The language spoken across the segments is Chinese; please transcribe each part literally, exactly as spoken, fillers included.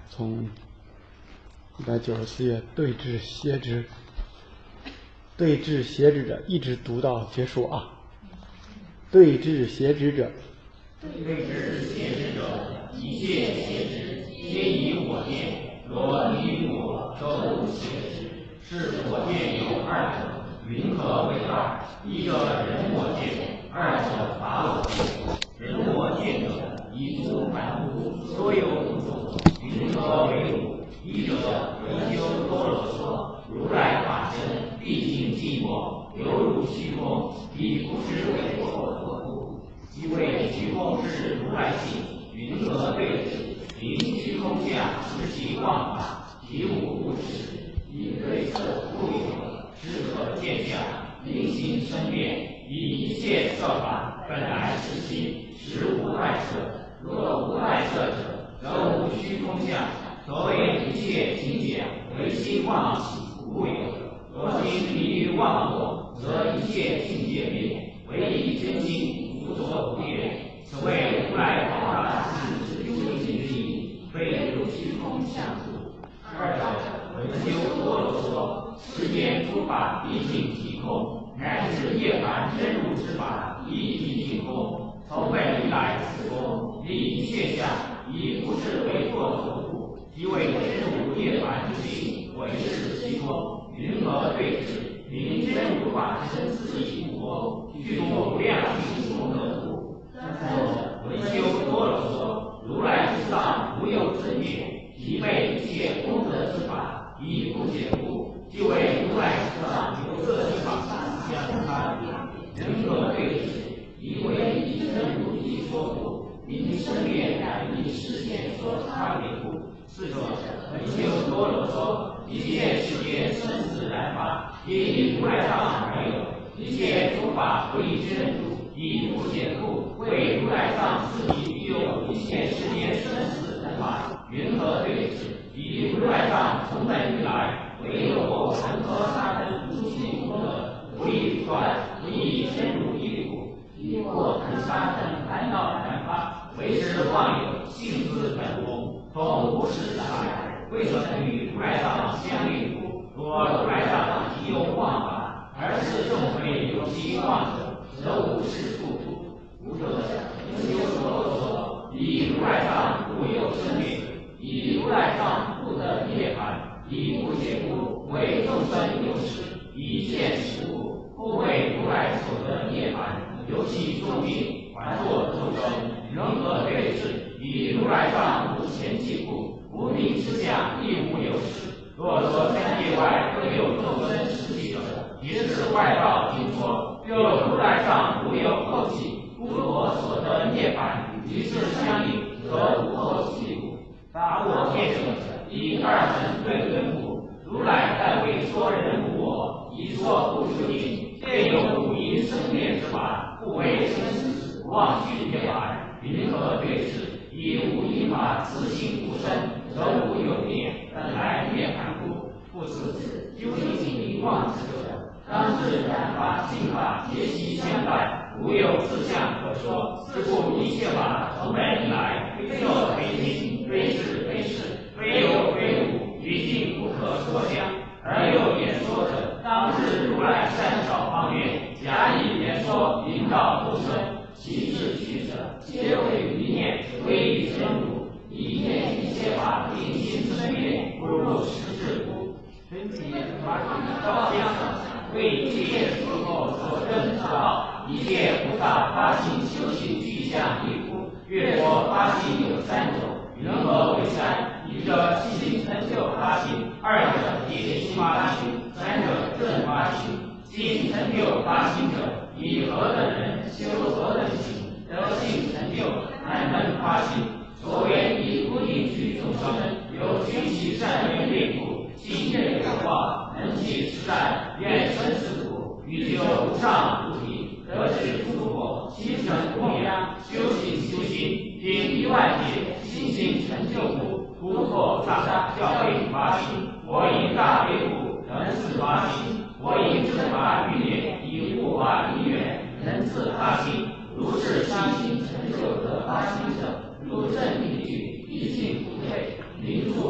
从一百九十四页对治邪知，对治邪知者，一直读到结束啊。对治邪知者， 对治邪知者，一切邪知皆以我见，若离我周无邪知。是我见有二者，云何为二？一者人我见，二者法我见。人我见者，以诸凡物所有物种，云何为物？一者维修多罗说，如来法身毕竟寂寞，犹如虚空，以不知为佛所故。即为虚空是如来性，云何对治？临虚空相，实其妄法，其无不实。以对色故有，是可见相，明心生变，以一切色法本来是心，实无外色。若无外色者，则无虚空相。所谓一切境界，唯心妄起，故有。若心离于妄我，则一切境界灭，唯以真心，无所不变。此谓如来广大智之究竟之意，非入虚空相故。二者文修多罗说，世间诸法毕竟即空，乃至涅槃真如之法亦毕竟空。从本以来此空，立一切相，以不是为过所故。即为真如涅槃之性，唯是其空。云何对治？临真如法身自己不空，具足无量性空得故。三者文修多罗说，如来之上无有自灭，即被一切功德之法，以不解故。即为如来之上有色之法相差别。云何对治？以为以真如意说故，因生灭乃以世间所差别故。四者文修多罗说，一切世间生死然法，皆以如来藏而有，一切诸法不以真如，以不解故，为如来藏自己具有一切世间生死然法。云何对治？以如来藏从本以来，唯有我恒河沙等诸性功德，不以断，不以真如义故。以过恒沙等烦恼然法，为是妄有，性自本空，从无始来，未曾与如来藏相应故。若如来藏即有妄法，而是众非有其妄者，则无是处处。五者文修多罗说，以如来藏故有生灭，以如来藏故得涅槃，以不解故，为众生有始，以现实故，故为如来所得涅槃。由其众病，还作众生，云何对治？以如来藏无前际故，无名之相亦无有始。若说三界外各有众生实际者，即是外道经说。又如来藏无有后期，故我所得涅槃，于是相应，则无后期故。法我见者，以二门对论故。如来但为说人无我，以说不出定，见有五阴生灭之法，故为生死妄具涅槃。云何对治？以无因法自性不生，则无有灭，本来涅槃故。故此，究竟迷妄之者，当知染法性法皆悉相待，无有自相可说。是故一切法从本以来，非色非心，非是非事，非有非无，于尽不可说相。而有言说者，当知如来善巧方面，假以言说，引导众生。其志取者，皆为一念，为以真如。一念一切法定心生灭，不入实质故。分别法体照相等，为一切诸佛所证之道。一切菩萨发心修行具相一故。月佛发心有三种，云何为三？一者细心成就发心，二者业心发心，三者正发心。心成就发心者，以何等人修何等行，得性成就，乃能发心。所谓以不应具众生，有举起善缘力故，心愿有望，能起实在，愿生死故，欲救无上菩提，得知诸佛，心神供养，修行修心，经一万劫，信心成就故。诸佛萨萨教诲发心，我以大悲故，能自发心。我以正法欲念，以护法因缘，能自发心。如是信心成就得发心者，如正理具，一心不退，名著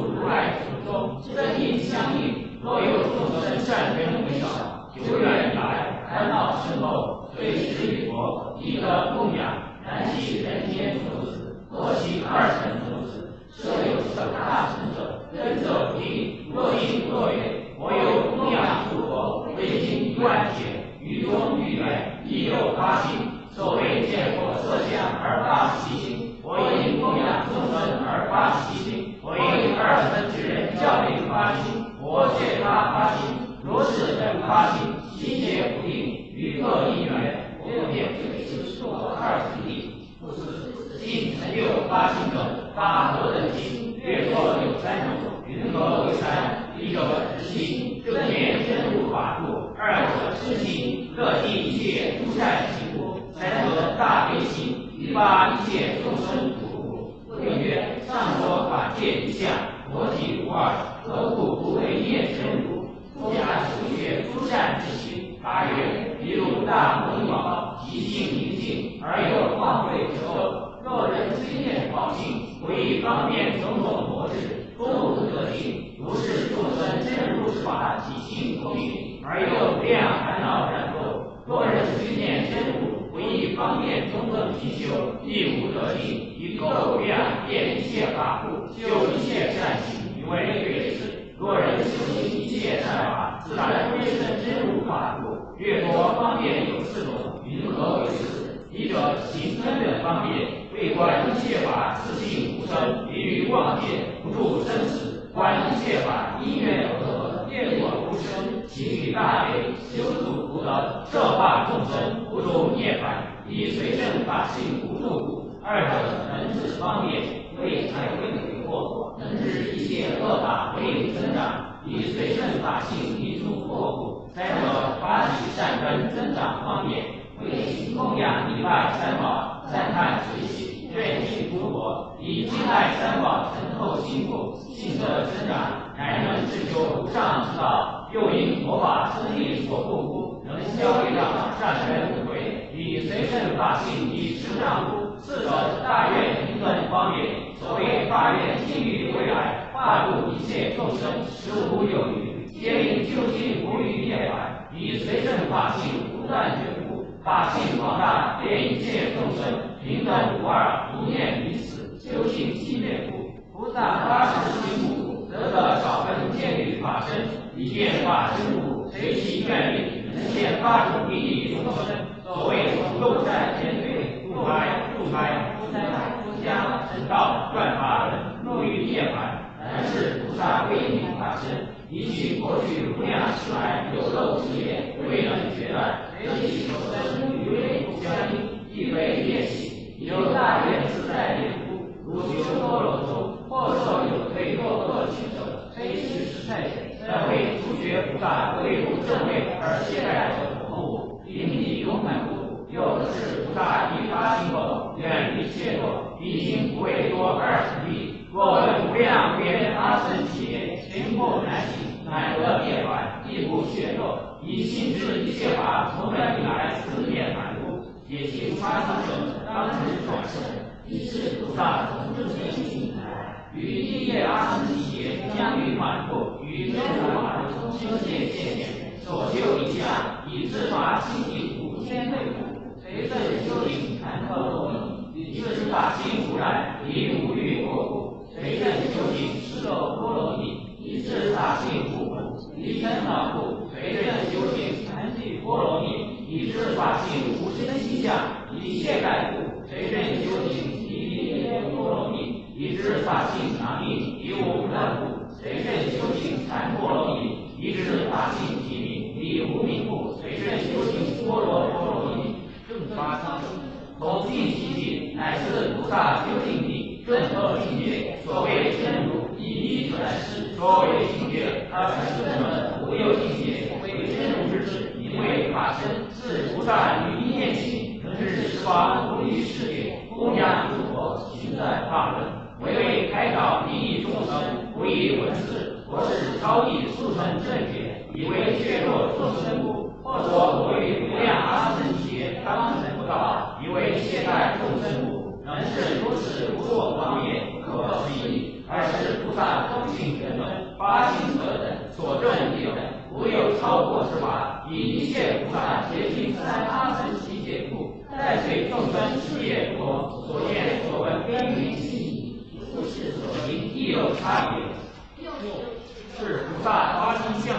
一万劫，于中于远，亦有八心。所谓见过色相而发其心，我因供养众生而发其心，我因二乘之人教育发心，我借他发心。如是等发心，心结不定，与各因缘，我便对是说二十力。不是心成就发心者，发何等心？略说有三种，云何为三？一者直心，正念深入法度；二者痴心，乐尽一切诸善行故；三者大悲心，以发一切众生苦故。谓曰：上说法界一相，佛体无二，何故不为念深入？不假求学诸善之行。八曰：比如大摩尼宝，其性明净，而有妄慧之后。若人虽念宝性，不以方便种种模式，终无得性。如是众生深入之法，体性不定，而又不量烦恼染垢。若人虽念深入，不以方便种种勤修，亦无得性。以垢量遍一切法故，修一切善行，以为对治。若人修行一切善法，自然归身深入法故。越多方便有四种，云何为四？一者行根本方便，为观一切法自性无生，离于妄见，不住生死；观一切法因缘而合，业果无生，其于大悲，修处福德，摄化众生，不住涅槃，以随正法性无住故。二者能止方便，为财为为祸，能知一切恶法为增长，以随正法性离诸祸故。三者发起善根，增长方便，为行供养礼拜三宝，赞叹随喜，愿信诸佛，以敬爱三宝成后行故，信德增长，乃能自修无上之道。又因佛法生力所护故，能消业障，善根无悔，以随正法性以持障故。四者大愿平等方便，所谓大愿尽欲未来，化度一切众生，实无有余，皆令究竟无余涅槃，以随正法性不断觉悟。法性广大，遍一切众生，平等无二，一念彼此，修行心灭故。菩萨发誓心故，则得少分见于法身，以见法身故，随其愿力，能现八种利益众生。所谓漏善前对，入海、入海、出三海、出家、成道、断法人，入于涅槃。然是菩萨为名法身，以取博取无量世来有漏之业，未能决断，随其所生与类不相应，亦为业起。有大愿自在典故，如修多罗中，或受有对若恶取者，非实实在在，但为初学菩萨未入正位而懈怠者不护，引体勇敢故。又是菩萨一发心后，远离怯懦，已经不为多二十力。若闻无量无边阿僧祇劫，行过难行，乃得涅槃，亦不怯懦。以信知一切法从本以来自涅槃故，解其发心者，当知转生。以是菩萨从正见性来，于一夜阿僧祇劫将于满腹，与真如法中修见见见，所修一相，以自发心地五千倍故，随正修行禅透罗尼，以自法心无染，以无欲过故。随正修行，是受波罗蜜，以自法性无苦；离尘恼故，随正修行，禅具波罗蜜，以自法性无生息相；以懈怠故，随正修行，离离波罗蜜，以自法性常命；以无乱故，随正修行，禅波罗蜜，以自法性体明；以无明故，随正修行，波罗波罗蜜。正发心，从尽其地，乃是菩萨修定地。顿合境界，所谓真如，以一转世；所谓境界，而成正门，无有境界，为真如之智，名为法身。是菩萨于一念起，能知十方无虑世界，供养诸佛，行在法轮，唯为开导利益众生，不以文字，或是超逸速成正觉，以为削弱众生故；或说我与无量阿僧祇劫当成不道，以为懈怠众生故。能是如此无所方便，不可思议。而是菩萨通行圆满，发心何等，所证亦等，无有超过之法。以一切菩萨竭尽三阿僧祇劫故，在随众生事业佛，所见所闻根源细矣，复是所行亦有差别。是菩萨发心相等，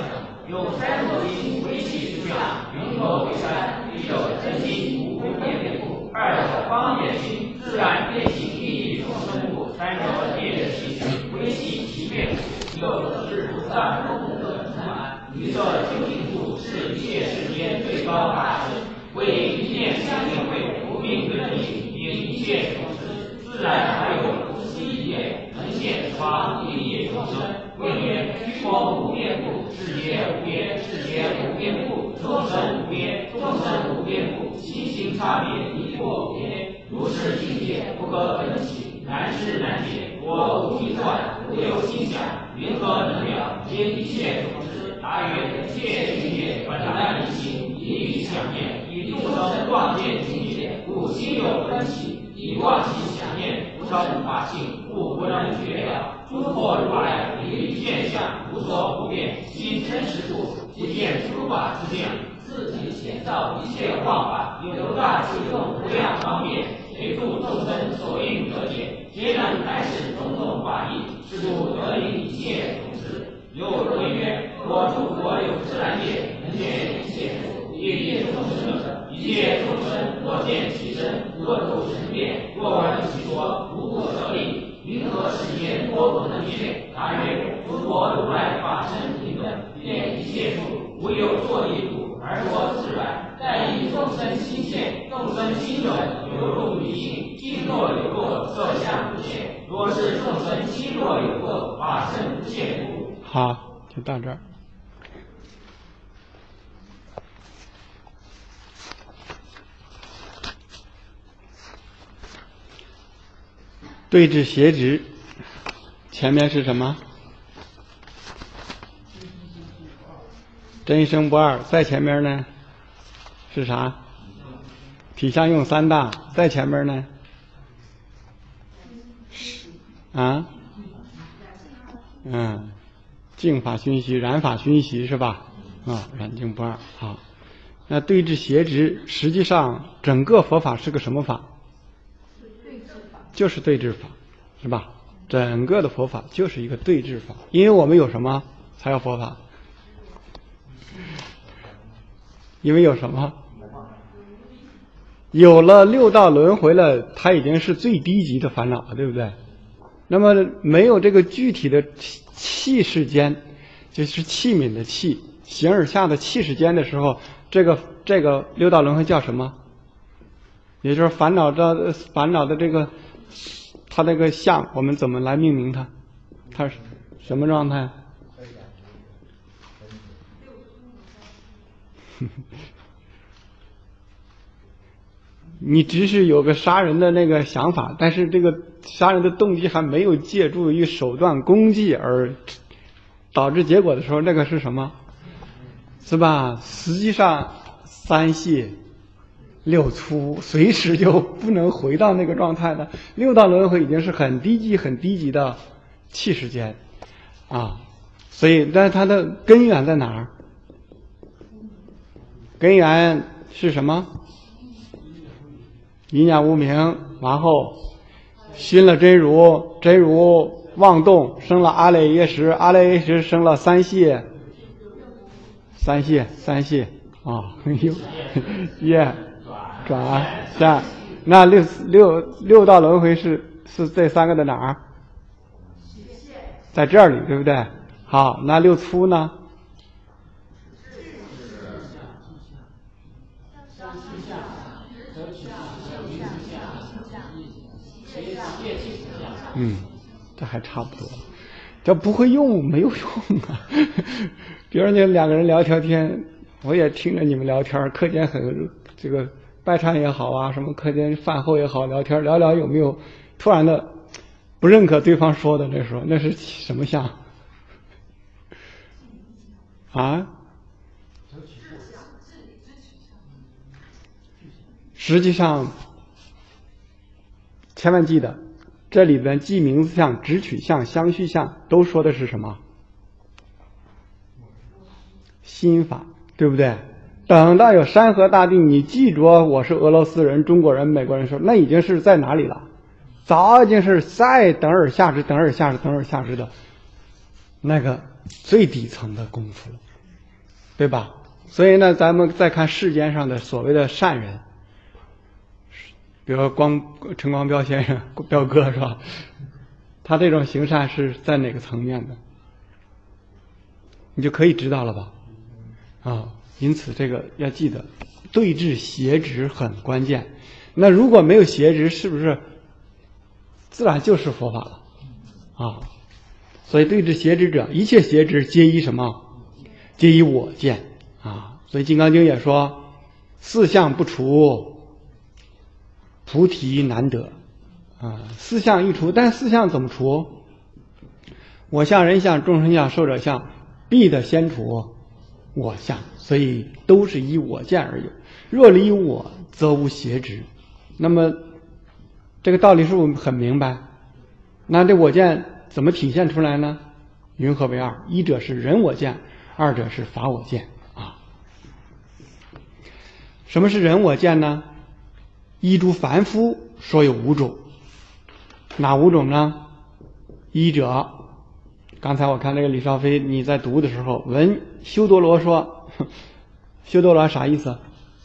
有三种心，为气之象，云何为山？一者真心，无变变故；二者方便心，自然变形利益众生故；三者变气，为气其变故。有是菩萨功德充满，于色究竟故，是一切世间最高大圣。为一念相应会，不命根理，因一切众生，自然还有不思议业，能现方利益众生。谓曰：虚空无边故，世界无边；世界无边故，众生无边；众生无边故，心行差别，一过无边。如是境界，不可分起，难施难解，我无一断，无有心想，云何能了？皆一切众生。答曰：一切境界，本来一心，一律想念，以众生妄见境界，故心有分起。以妄心想念，不成法性，故不能觉了。诸佛如来理理现象，无所不变，心真实故，即见诸法之量，自己显造一切妄法，有大智用无量方便，随度众生所应得解，皆能开示种种法义，是故得领一切种子。又谓曰：我诸佛有自然界，能见一切处，业界众生者，一切众生若见其身，若度神变，若闻其说，无不得力。云何世间多不能见？答曰：诸佛如来法身平等，遍一切处，无有作意故，而佛自然。但以众生心现，众生心转，流入于心，心若有过，色相不现。若是众生心若有过，法身不现故。 好，就到这儿。对治邪执，前面是什么？真生不二，在前面呢是啥？体相用三大，在前面呢？啊？嗯，净法熏习，染法熏习是吧？啊，染净不二。好，那对治邪执，实际上整个佛法是个什么法？就是对治法，是吧？整个的佛法就是一个对治法，因为我们有什么才有佛法？因为有什么？有了六道轮回了，它已经是最低级的烦恼了，对不对？那么没有这个具体的气世间，就是器皿的器，形而下的气世间的时候，这个这个六道轮回叫什么？也就是烦恼的烦恼的这个它那个相，我们怎么来命名它？它是什么状态？你只是有个杀人的那个想法，但是这个杀人的动机还没有借助于手段功绩而导致结果的时候，那个是什么？是吧？实际上三界六粗随时就不能回到那个状态的，六道轮回已经是很低级很低级的气世间啊，所以但是它的根源在哪儿？根源是什么？一念无明，然后熏了真如，真如妄动，生了阿赖耶识，阿赖耶识生了三界，三界三界啊，有业转善，那六六六道轮回是是这三个在哪儿？在这里，对不对？好，那六粗呢？嗯，这还差不多。这不会用没有用啊。比如你两个人聊天天，我也听着你们聊天，课间很这个拜忏也好啊，什么课间饭后也好，聊天聊聊有没有突然的不认可对方说的，那时候那是什么相啊？实际上千万记得，这里边记名字相、直取相、相续相都说的是什么？心法，对不对？等到有山河大定，你记住我是俄罗斯人、中国人、美国人说，那已经是在哪里了？早已经是再等而下之、等而下之、等而下之的那个最底层的功夫了。 对吧？所以呢，咱们再看世间上的所谓的善人，比如说光陈光标先生，标哥是吧？他这种行善是在哪个层面的？你就可以知道了吧？啊，因此这个要记得，对治邪执很关键。那如果没有邪执，是不是自然就是佛法了？啊，所以对治邪执者，一切邪执皆依什么？皆依我见啊。所以《金刚经》也说：“四相不除，菩提难得。”啊，四相一除，但四相怎么除？我相、人相、众生相、寿者相，必得先除我相，所以都是依我见而有。若离我，则无邪执。那么这个道理是不是很明白？那这我见怎么体现出来呢？云何为二？一者是人我见，二者是法我见啊。什么是人我见呢？依诸凡夫说有五种，哪五种呢？一者，刚才我看这个李少飞你在读的时候，闻修多罗说，修多罗啥意思？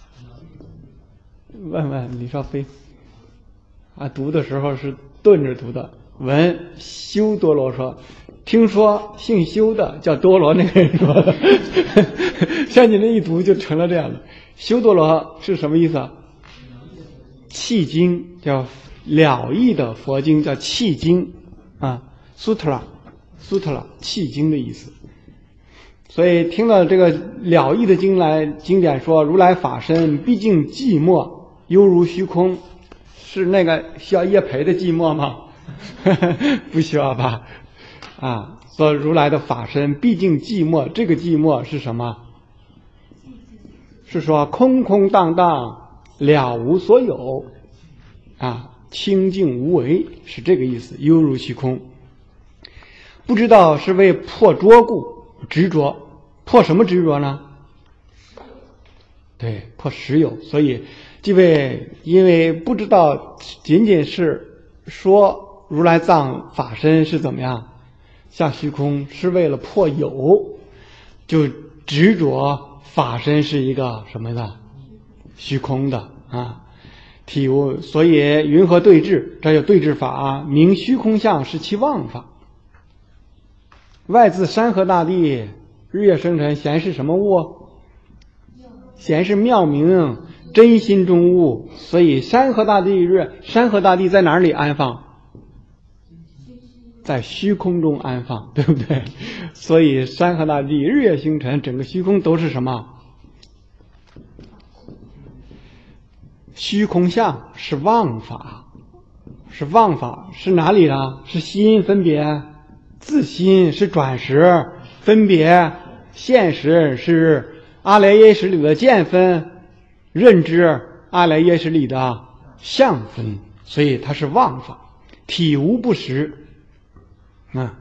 问问李少飞啊，读的时候是顿着读的。闻修多罗说，听说姓修的叫多罗那个人说的，像你这一读就成了这样的。修多罗是什么意思啊？契经，叫了义的佛经叫契经啊 ，sutra sutra 契经的意思。所以听到这个了义的经来经典说，如来法身毕竟寂寞，犹如虚空，是那个需要业培的寂寞吗？不需要吧？啊，说如来的法身毕竟寂寞，这个寂寞是什么？是说空空荡荡，了无所有，啊，清净无为，是这个意思，犹如虚空。不知道是为破捉故，执着，破什么执着呢？对，破实有。所以这位因为不知道，仅仅是说如来藏法身是怎么样，像虚空，是为了破有，就执着法身是一个什么的虚空的啊。体悟，所以云何对治？这有对治法啊，名虚空相是其妄法。外自山河大地，日月生辰，闲是什么物？闲是妙明真心中物。所以山河大地日，山河大地在哪里安放？在虚空中安放，对不对？所以山河大地、日月星辰，整个虚空都是什么？虚空相是妄法，是妄法，是哪里呢？是心分别，自心是转识，分别现实是阿赖耶识里的见分，认知阿赖耶识里的相分，所以它是妄法，体无不实。啊，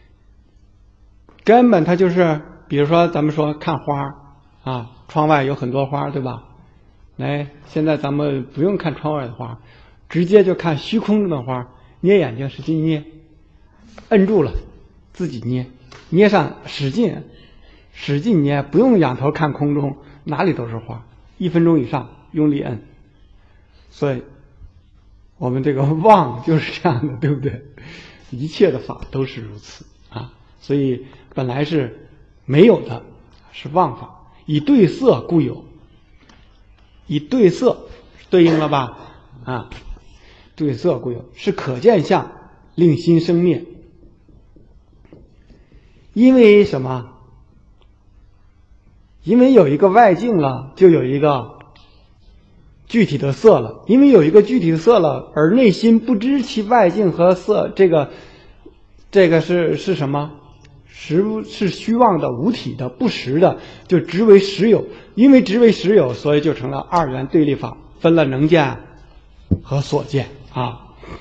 根本它就是，比如说咱们说看花啊，窗外有很多花，对吧？来，现在咱们不用看窗外的花，直接就看虚空中的花，捏眼睛使劲捏，摁住了自己捏，捏上使劲使劲捏，不用仰头看空中，哪里都是花，一分钟以上用力摁。所以我们这个妄就是这样的，对不对？一切的法都是如此啊，所以本来是没有的，是妄法，以对色故有，以对色对应了吧？啊，对色故有，是可见相，令心生灭。因为什么？因为有一个外境了，就有一个具体的色了，因为有一个具体的色了，而内心不知其外境和色，这个这个是是什么？实是虚妄的、无体的、不实的，就执为实有。因为执为实有，所以就成了二元对立法，分了能见和所见啊。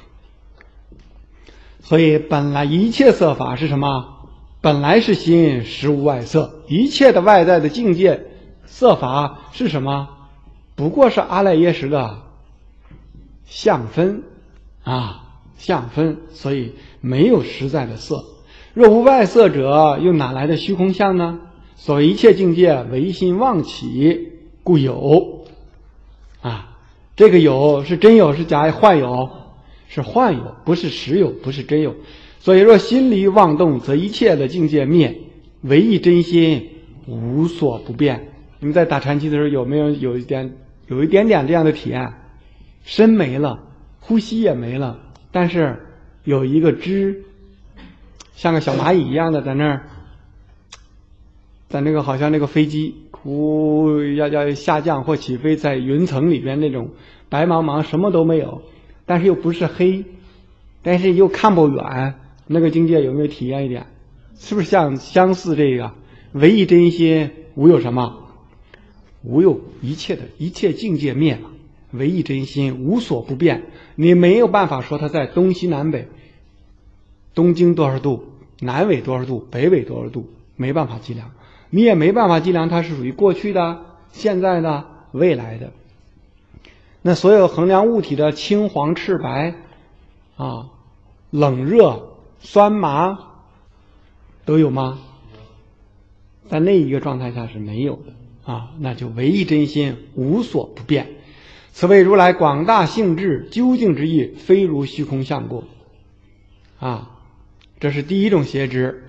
所以本来一切色法是什么？本来是心，实无外色。一切的外在的境界色法是什么？不过是阿赖耶识的相分啊，相分，所以没有实在的色。若无外色者，又哪来的虚空相呢？ 所谓一切境界唯心妄起，故有。啊，这个有是真有是假幻有？是幻有，不是实有，不是真有。所以若心离妄动，则一切的境界灭，唯一真心无所不变。你们在打禅期的时候有没有有一点有一点点这样的体验？身没了，呼吸也没了，但是有一个知，像个小蚂蚁一样的在那儿，在那个好像那个飞机呼要要下降或起飞，在云层里边那种白茫茫什么都没有，但是又不是黑，但是又看不远，那个境界有没有体验一点？是不是像相似这个唯一真心无有什么？无有一切的一切境界灭了，唯一真心无所不变。你没有办法说它在东西南北，东经多少度，南纬多少度，北纬多少度，没办法计量。你也没办法计量它是属于过去的、现在的、未来的。那所有衡量物体的青黄赤白啊、冷热酸麻都有吗？在那一个状态下是没有的啊，那就唯一真心无所不变。此谓如来广大性智究竟之意，非如虚空相过啊。这是第一种邪知，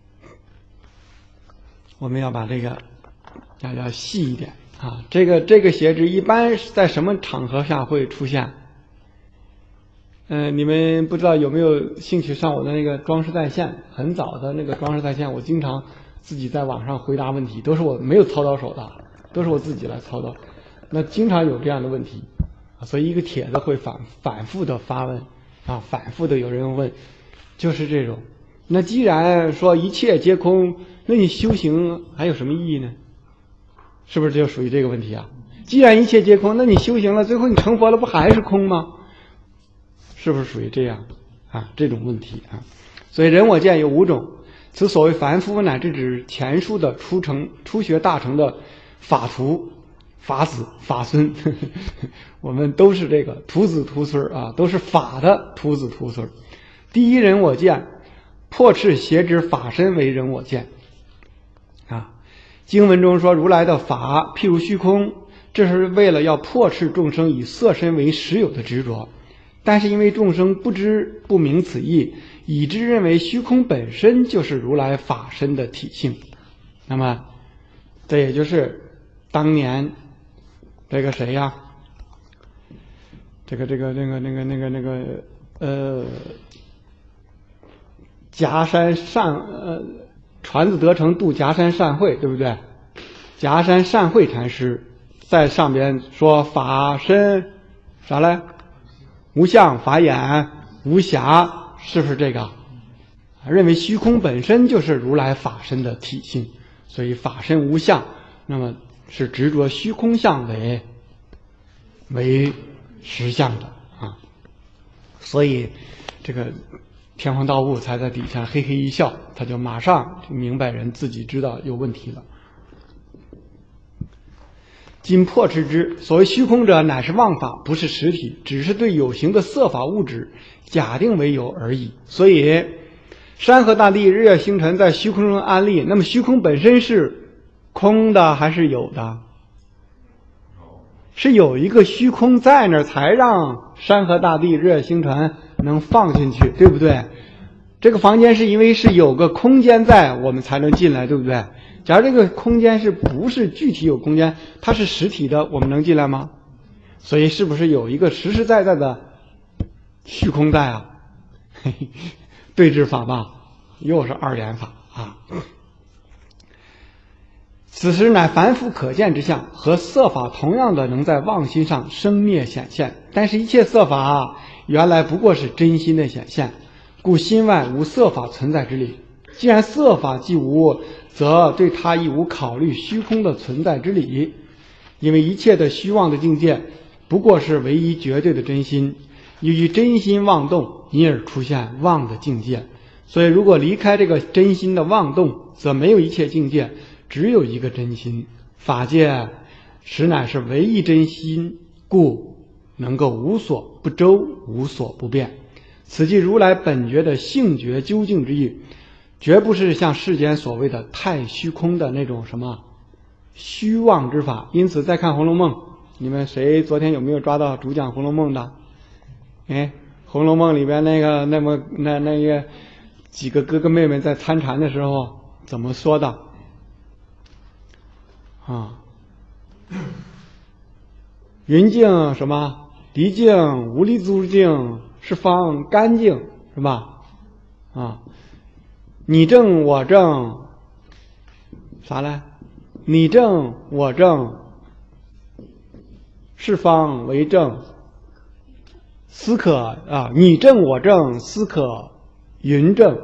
我们要把这个要要细一点啊。这个这个邪知一般在什么场合下会出现？嗯、呃，你们不知道有没有兴趣上我的那个装饰在线？很早的那个装饰在线，我经常自己在网上回答问题，都是我没有操刀手的，都是我自己来操刀。那经常有这样的问题，所以一个帖子会反反复的发问啊，反复的有人问，就是这种。那既然说一切皆空，那你修行还有什么意义呢？是不是就属于这个问题啊？既然一切皆空，那你修行了，最后你成佛了，不还是空吗？是不是属于这样啊？这种问题啊？所以人我见有五种，此所谓凡夫，乃至指前述的初成初学大成的法徒、法子、法孙，呵呵我们都是这个徒子徒孙啊，都是法的徒子徒孙。第一人我见，破斥邪知法身为人我见啊。经文中说如来的法譬如虚空，这是为了要破斥众生以色身为实有的执着。但是因为众生不知不明此意，以致认为虚空本身就是如来法身的体性。那么这也就是当年这个谁呀、啊？这个这个那个那个那个那个呃夹山善呃传子得成度夹山善会，对不对？夹山善会禅师在上边说法身啥来？无相法眼无暇，是不是这个？认为虚空本身就是如来法身的体性，所以法身无相，那么是执着虚空相为为实相的啊。所以这个天皇道悟才在底下嘿嘿一笑，他就马上就明白人自己知道有问题了。今破斥之，所谓虚空者，乃是妄法，不是实体，只是对有形的色法物质假定为有而已。所以山河大地、日月星辰在虚空中安立，那么虚空本身是空的还是有的？是有一个虚空在那儿，才让山河大地、日月星辰能放进去，对不对？这个房间是因为是有个空间在，我们才能进来，对不对？假如这个空间是不是具体有空间，它是实体的，我们能进来吗？所以是不是有一个实实在在的虚空在啊？嘿嘿，对治法吧，又是二元法啊。此时乃凡夫可见之相，和色法同样的能在妄心上生灭显现，但是一切色法原来不过是真心的显现，故心外无色法存在之理。既然色法既无，则对它亦无考虑虚空的存在之理，因为一切的虚妄的境界不过是唯一绝对的真心，由于真心妄动，因而出现妄的境界。所以如果离开这个真心的妄动，则没有一切境界，只有一个真心。法界实乃是唯一真心，故能够无所不周，无所不变。此即如来本觉的性觉究竟之意。 绝不是像世间所谓的太虚空的那种什么虚妄之法。因此再看《红楼梦》，你们谁昨天有没有抓到主讲《红楼梦》的？哎，《红楼梦》里边那个那么那那个几个哥哥妹妹在参禅的时候怎么说的啊？云净什么？离净无离足净，是方干净，是吧？啊，你正我正，啥来？你正我正，是方为正。思可啊，你正我正，思可云正，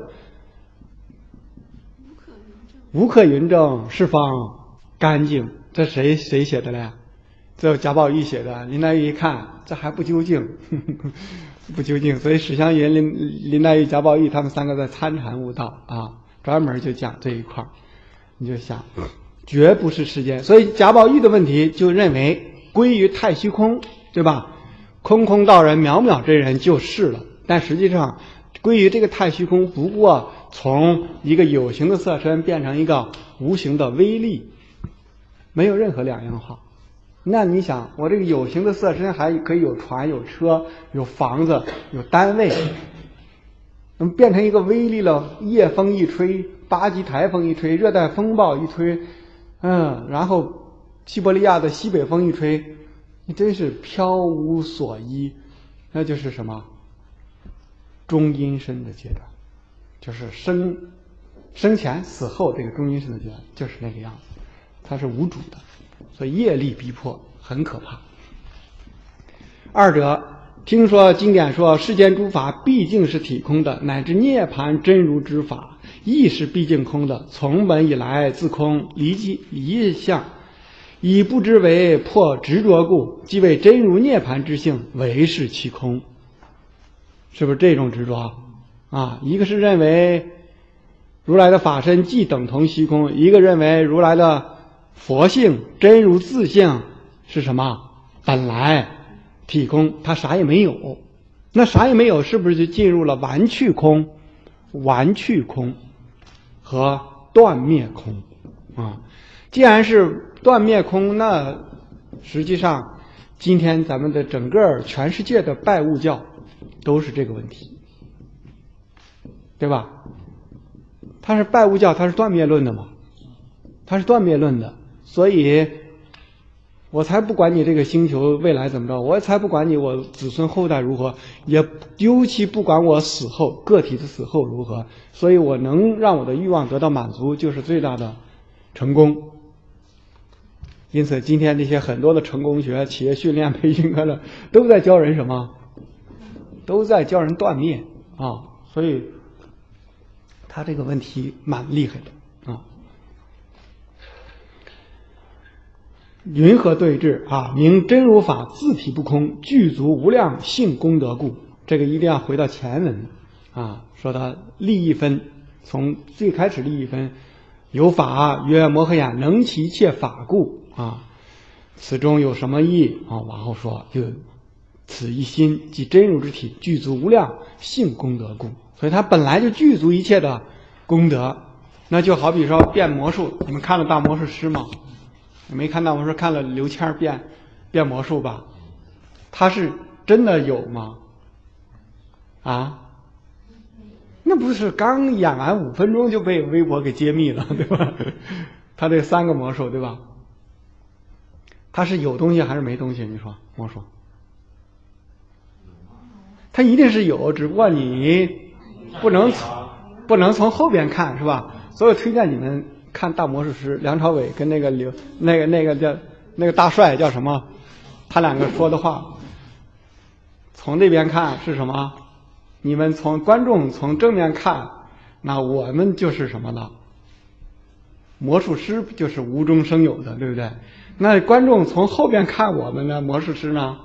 无可云正，是方干净。这谁谁写的嘞？这贾宝玉写的。林黛玉一看，这还不究竟，呵呵不究竟。所以史湘云、林林黛玉、贾宝玉他们三个在参禅悟道啊，专门就讲这一块。你就想，绝不是世间。所以贾宝玉的问题就认为归于太虚空，对吧？空空道人渺渺真人就是了。但实际上归于这个太虚空，不过从一个有形的色身变成一个无形的微粒，没有任何两样化。那你想，我这个有形的色身还可以有船、有车、有房子、有单位，那么变成一个微粒了，夜风一吹，巴基台风一吹，热带风暴一吹，嗯，然后西伯利亚的西北风一吹，你真是飘无所依。那就是什么？中阴身的阶段，就是生生前死后这个中阴身的阶段，就是那个样子，它是无主的。所以业力逼迫很可怕。二者听说经典说，世间诸法毕竟是体空的，乃至涅槃真如之法亦是毕竟空的，从本以来自空，离即离相，以不知为破执着故，即为真如涅槃之性，唯是其空。是不是这种执着啊？一个是认为如来的法身即等同虚空，一个认为如来的佛性真如自性是什么？本来体空，它啥也没有。那啥也没有，是不是就进入了完去空、完去空和断灭空啊？既然是断灭空，那实际上今天咱们的整个全世界的拜物教都是这个问题，对吧？它是拜物教，它是断灭论的嘛，它是断灭论的。所以我才不管你这个星球未来怎么着，我才不管你我子孙后代如何，也尤其不管我死后个体的死后如何。所以我能让我的欲望得到满足，就是最大的成功。因此今天这些很多的成功学、企业训练培训课程都在教人什么？都在教人断灭啊。所以他这个问题蛮厉害的啊。云何对治啊？明真如法自体不空，具足无量性功德故。这个一定要回到前文啊，说他立一分，从最开始立一分，有法曰摩诃衍能其一切法故啊，此中有什么意啊？往后说就此一心即真如之体，具足无量性功德故。所以他本来就具足一切的功德。那就好比说变魔术，你们看了大魔术师吗？没看到，我说看了刘谦变变魔术吧，他是真的有吗？啊，那不是刚演完五分钟就被微博给揭秘了，对吧？他这三个魔术，对吧？他是有东西还是没东西？你说魔术，他一定是有，只不过你不能不能从后边看，是吧？所以推荐你们看大魔术师梁朝伟跟那个刘那个那个叫那个大帅叫什么？他两个说的话，从这边看是什么？你们从观众从正面看，那我们就是什么呢？魔术师就是无中生有的，对不对？那观众从后边看我们呢，魔术师呢？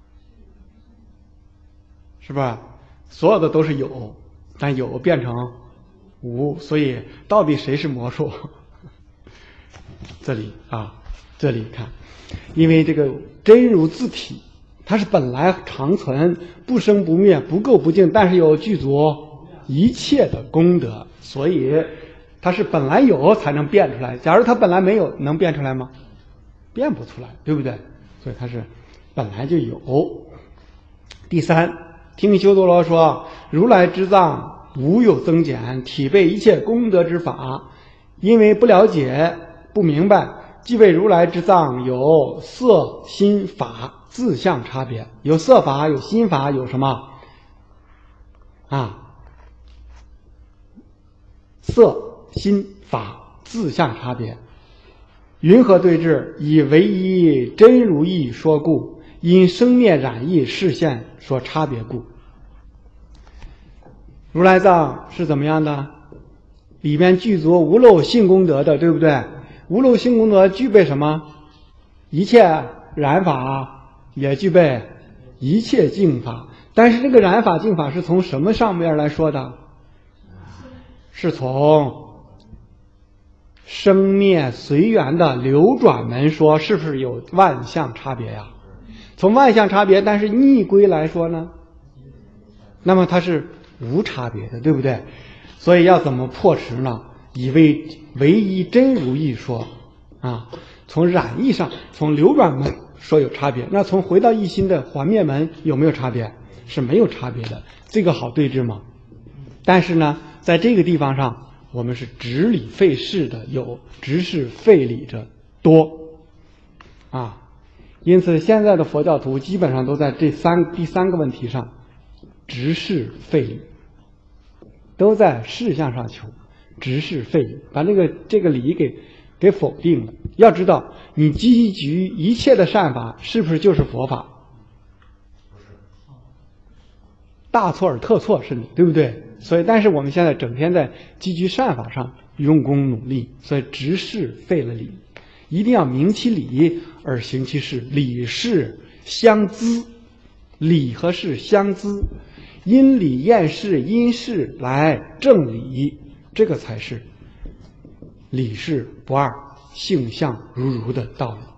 是吧？所有的都是有，但有变成无，所以到底谁是魔术？这里啊，这里看，因为这个真如自体，它是本来长存，不生不灭，不垢不净，但是有具足一切的功德，所以它是本来有才能变出来。假如它本来没有，能变出来吗？变不出来，对不对？所以它是本来就有。第三，听修多罗说，如来之藏无有增减，体备一切功德之法，因为不了解不明白，即为如来之藏有色心法自相差别，有色法，有心法，有什么啊？色心法自相差别，云何对治？以唯一真如意说故，因生灭染意视现所差别故。如来藏是怎么样的？里面具足无漏性功德的，对不对？无漏性功德具备什么？一切染法，也具备一切净法。但是这个染法净法是从什么上面来说的？是从生灭随缘的流转门说，是不是有万象差别呀？从万象差别，但是逆归来说呢，那么它是无差别的，对不对？所以要怎么破持呢？以为唯一真如意说啊，从染意上，从流转门说有差别，那从回到一心的还灭门有没有差别？是没有差别的，这个好对治吗？但是呢，在这个地方上，我们是执理废事的，有执事废理者多啊。因此现在的佛教徒基本上都在这三第三个问题上执事废理，都在事项上求执事废理，把这个这个理给给否定了。要知道，你积聚一切的善法，是不是就是佛法？大错而特错是你，对不对？所以，但是我们现在整天在积聚善法上用功努力，所以执事废了理，一定要明其理而行其事，理事相资，理和事相资，因理验事，因事来正理，这个才是理事不二、性相如如的道理。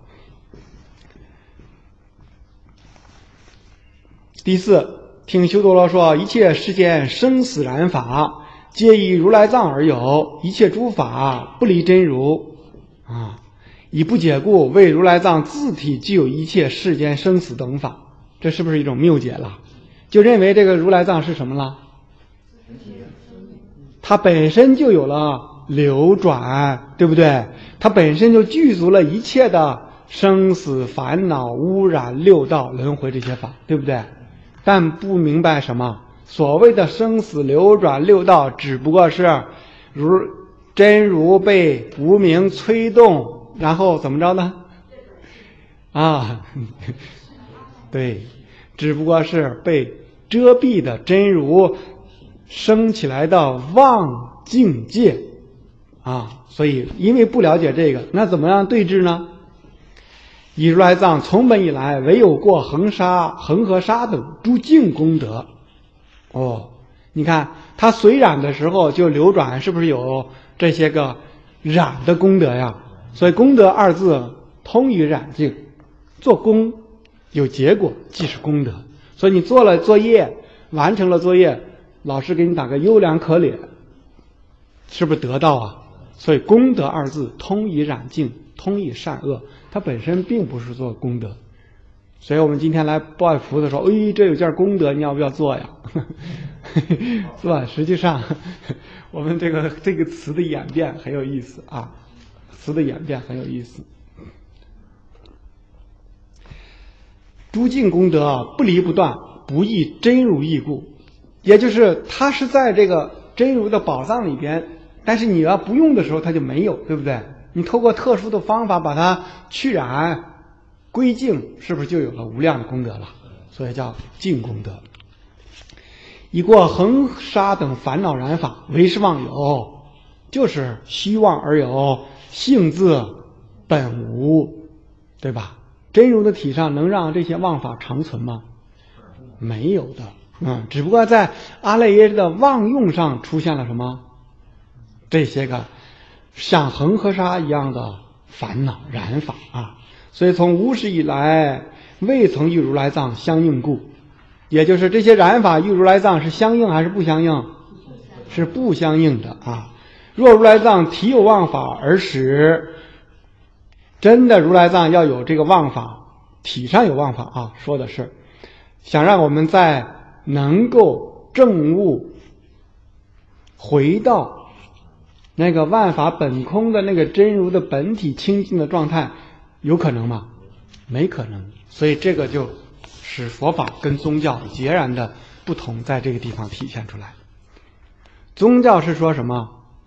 第四，听修多罗说，一切世间生死染法，皆以如来藏而有，一切诸法不离真如啊。以不解故，为如来藏自体具有一切世间生死等法，这是不是一种谬解了？就认为这个如来藏是什么了？它本身就有了流转，对不对？它本身就具足了一切的生死烦恼污染六道轮回这些法，对不对？但不明白什么所谓的生死流转六道，只不过是如真如被无明催动，然后怎么着呢？啊，对，只不过是被遮蔽的真如升起来的妄境界啊。所以因为不了解这个，那怎么样对治呢？以如来藏从本以来，唯有过恒沙、恒河沙等诸净功德。哦，你看它随染的时候就流转，是不是有这些个染的功德呀？所以功德二字通于染净，做功有结果即是功德。所以你做了作业，完成了作业，老师给你打个优良可脸，是不是得到啊？所以功德二字通于染净，通于善恶，它本身并不是做功德。所以我们今天来拜佛的时候，哎，这有件功德，你要不要做呀？是吧？实际上我们这个这个词的演变很有意思啊，词的演变很有意思。诸净功德不离不断，不异真如义故，也就是它是在这个真如的宝藏里边，但是你要不用的时候它就没有，对不对？你透过特殊的方法把它去染归净，是不是就有了无量的功德了？所以叫净功德。以过恒沙等烦恼染法，为是妄有，就是虚妄而有，性自本无，对吧？真如的体上能让这些妄法长存吗？没有的，嗯，只不过在阿赖耶的妄用上出现了什么？这些个像恒河沙一样的烦恼染法啊。所以从无始以来未曾与如来藏相应故，也就是这些染法与如来藏是相应还是不相应？ 是不相应的啊。若如来藏体有妄法而使，真的如来藏要有这个妄法，体上有妄法啊，说的是想让我们在能够证悟回到那个万法本空的那个真如的本体清净的状态，有可能吗？没可能。所以这个就使佛法跟宗教截然的不同，在这个地方体现出来。宗教是说什么？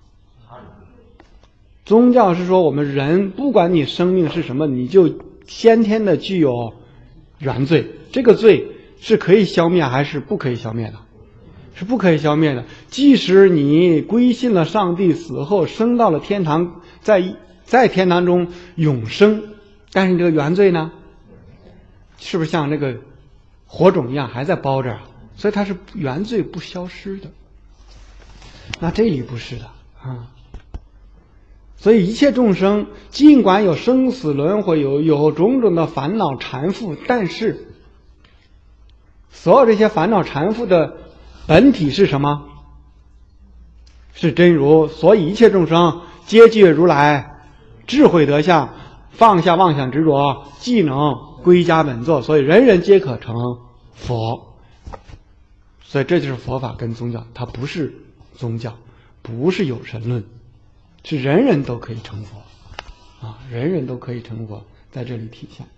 宗教是说我们人不管你生命是什么，你就先天的具有原罪，这个罪是可以消灭还是不可以消灭的？是不可以消灭的。即使你归信了上帝，死后升到了天堂，在在天堂中永生，但是你这个原罪呢，是不是像这个火种一样还在包着？所以它是原罪不消失的。那这里不是的啊。所以一切众生尽管有生死轮回，有有种种的烦恼缠缚，但是所有这些烦恼缠缚的本体是什么？是真如。所以一切众生皆具如来智慧德相，放下妄想执着，技能归家本座，所以人人皆可成佛。所以这就是佛法跟宗教，它不是宗教，不是有神论，是人人都可以成佛啊，人人都可以成佛，在这里体现。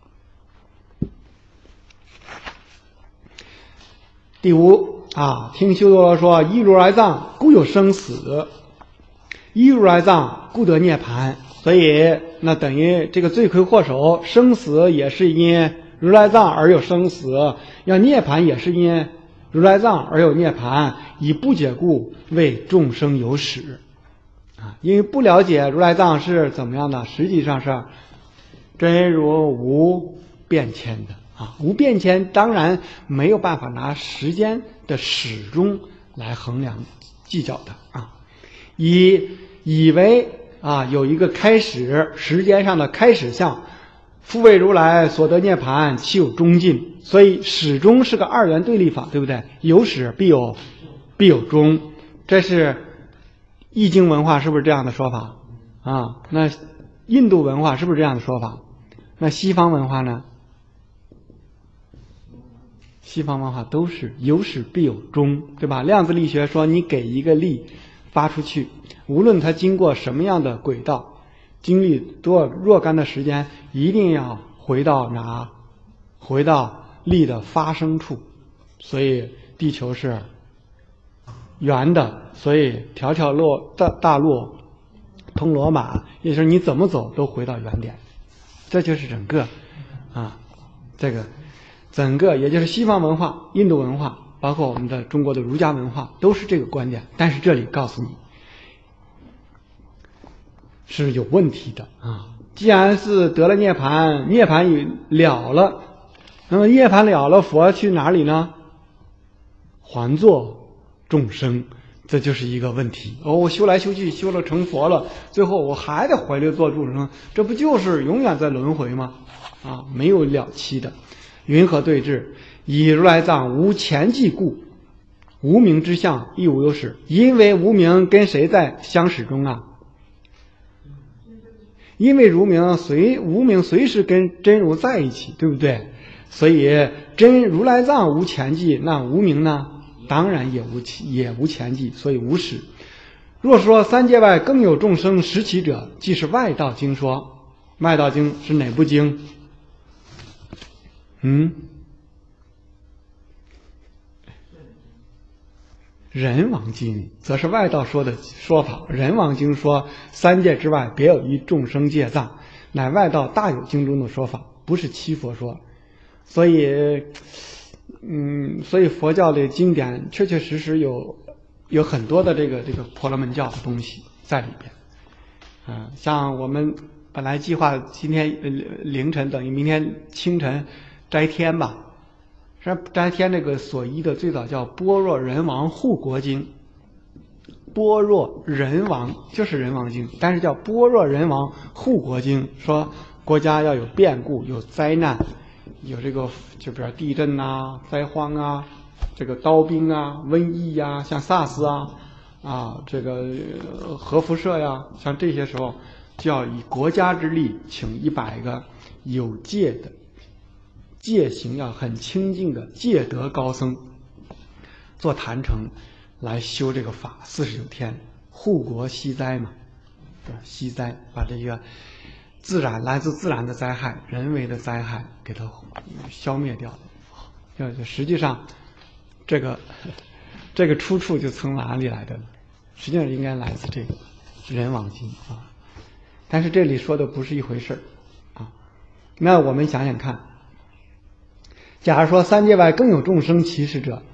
第五啊，听修多罗说，依如来藏故有生死，依如来藏故得涅槃。所以那等于这个罪魁祸首，生死也是因如来藏而有生死，要涅槃也是因如来藏而有涅槃，以不解故为众生有始啊。因为不了解如来藏是怎么样的，实际上是真如无变迁的啊，无变迁，当然没有办法拿时间的始终来衡量计较的啊。以以为啊有一个开始，时间上的开始相，复为如来所得涅槃，其有终尽。所以始终是个二元对立法，对不对？有始必有必有终，这是易经文化是不是这样的说法啊？那印度文化是不是这样的说法？那西方文化呢？西方文化都是有始必有终，对吧？量子力学说，你给一个力发出去，无论它经过什么样的轨道，经历多少若干的时间，一定要回到哪？回到力的发生处。所以地球是圆的，所以条条路大大路通罗马，也就是你怎么走都回到原点。这就是整个啊，这个整个也就是西方文化、印度文化，包括我们的中国的儒家文化，都是这个观点。但是这里告诉你是有问题的啊！既然是得了涅槃，涅槃已了了，那么涅槃了了，佛去哪里呢？还作众生，这就是一个问题。哦，我修来修去，修了成佛了，最后我还得回来做众生，这不就是永远在轮回吗？啊，没有了期的。云何对治？以如来藏无前际故，无明之相亦无有始。因为无明跟谁在相始中啊？因为如明随无明随时跟真如在一起，对不对？所以真如来藏无前际，那无明呢？当然也无也无前际，所以无始。若说三界外更有众生识其者，即是外道经说。外道经是哪部经？嗯，人王经则是外道说的说法。人王经说三界之外别有一众生界藏，乃外道大有经中的说法，不是七佛说。所以嗯，所以佛教的经典确确实实有有很多的这个这个婆罗门教的东西在里边。嗯、呃，像我们本来计划今天凌晨等于明天清晨斋天吧，是斋天这个所依的最早叫般若人王护国经。般若人王就是人王经，但是叫般若人王护国经，说国家要有变故，有灾难，有这个就比如地震啊、灾荒啊、这个刀兵啊、瘟疫啊，像 SARS 啊啊，这个核辐射呀，像这些时候，就要以国家之力，请一百个有戒的、戒行要很清净的戒德高僧，做坛城来修这个法，四十九天护国息灾嘛，息灾，把这个自然来自自然的灾害、人为的灾害给它消灭掉。就实际上，这个这个出处就从哪里来的呢？实际上应该来自这个人往心啊。但是这里说的不是一回事啊。那我们想想看，假如说三界外更有众生其事者，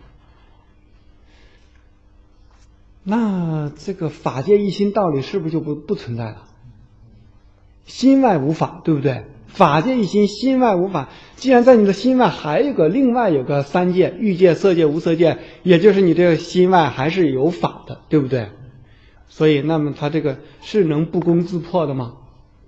那这个法界一心道理是不是就不不存在了？心外无法，对不对？法界一心，心外无法。既然在你的心外还有个另外有个三界，欲界、色界、无色界，也就是你这个心外还是有法的，对不对？所以那么他这个是能不攻自破的吗？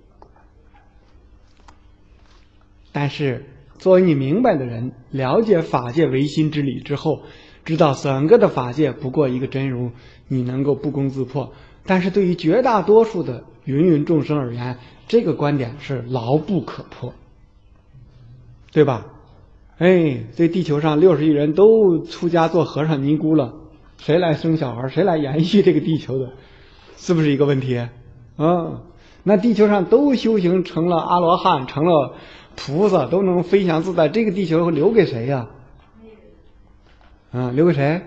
但是作为你明白的人，了解法界唯心之理之后，知道整个的法界不过一个真如，你能够不攻自破。但是对于绝大多数的芸芸众生而言，这个观点是牢不可破，对吧？哎，这地球上六十亿人都出家做和尚尼姑了，谁来生小孩？谁来延续这个地球的？是不是一个问题？啊，那地球上都修行成了阿罗汉，成了菩萨，都能飞翔自在，这个地球留给谁呀？啊，留给谁？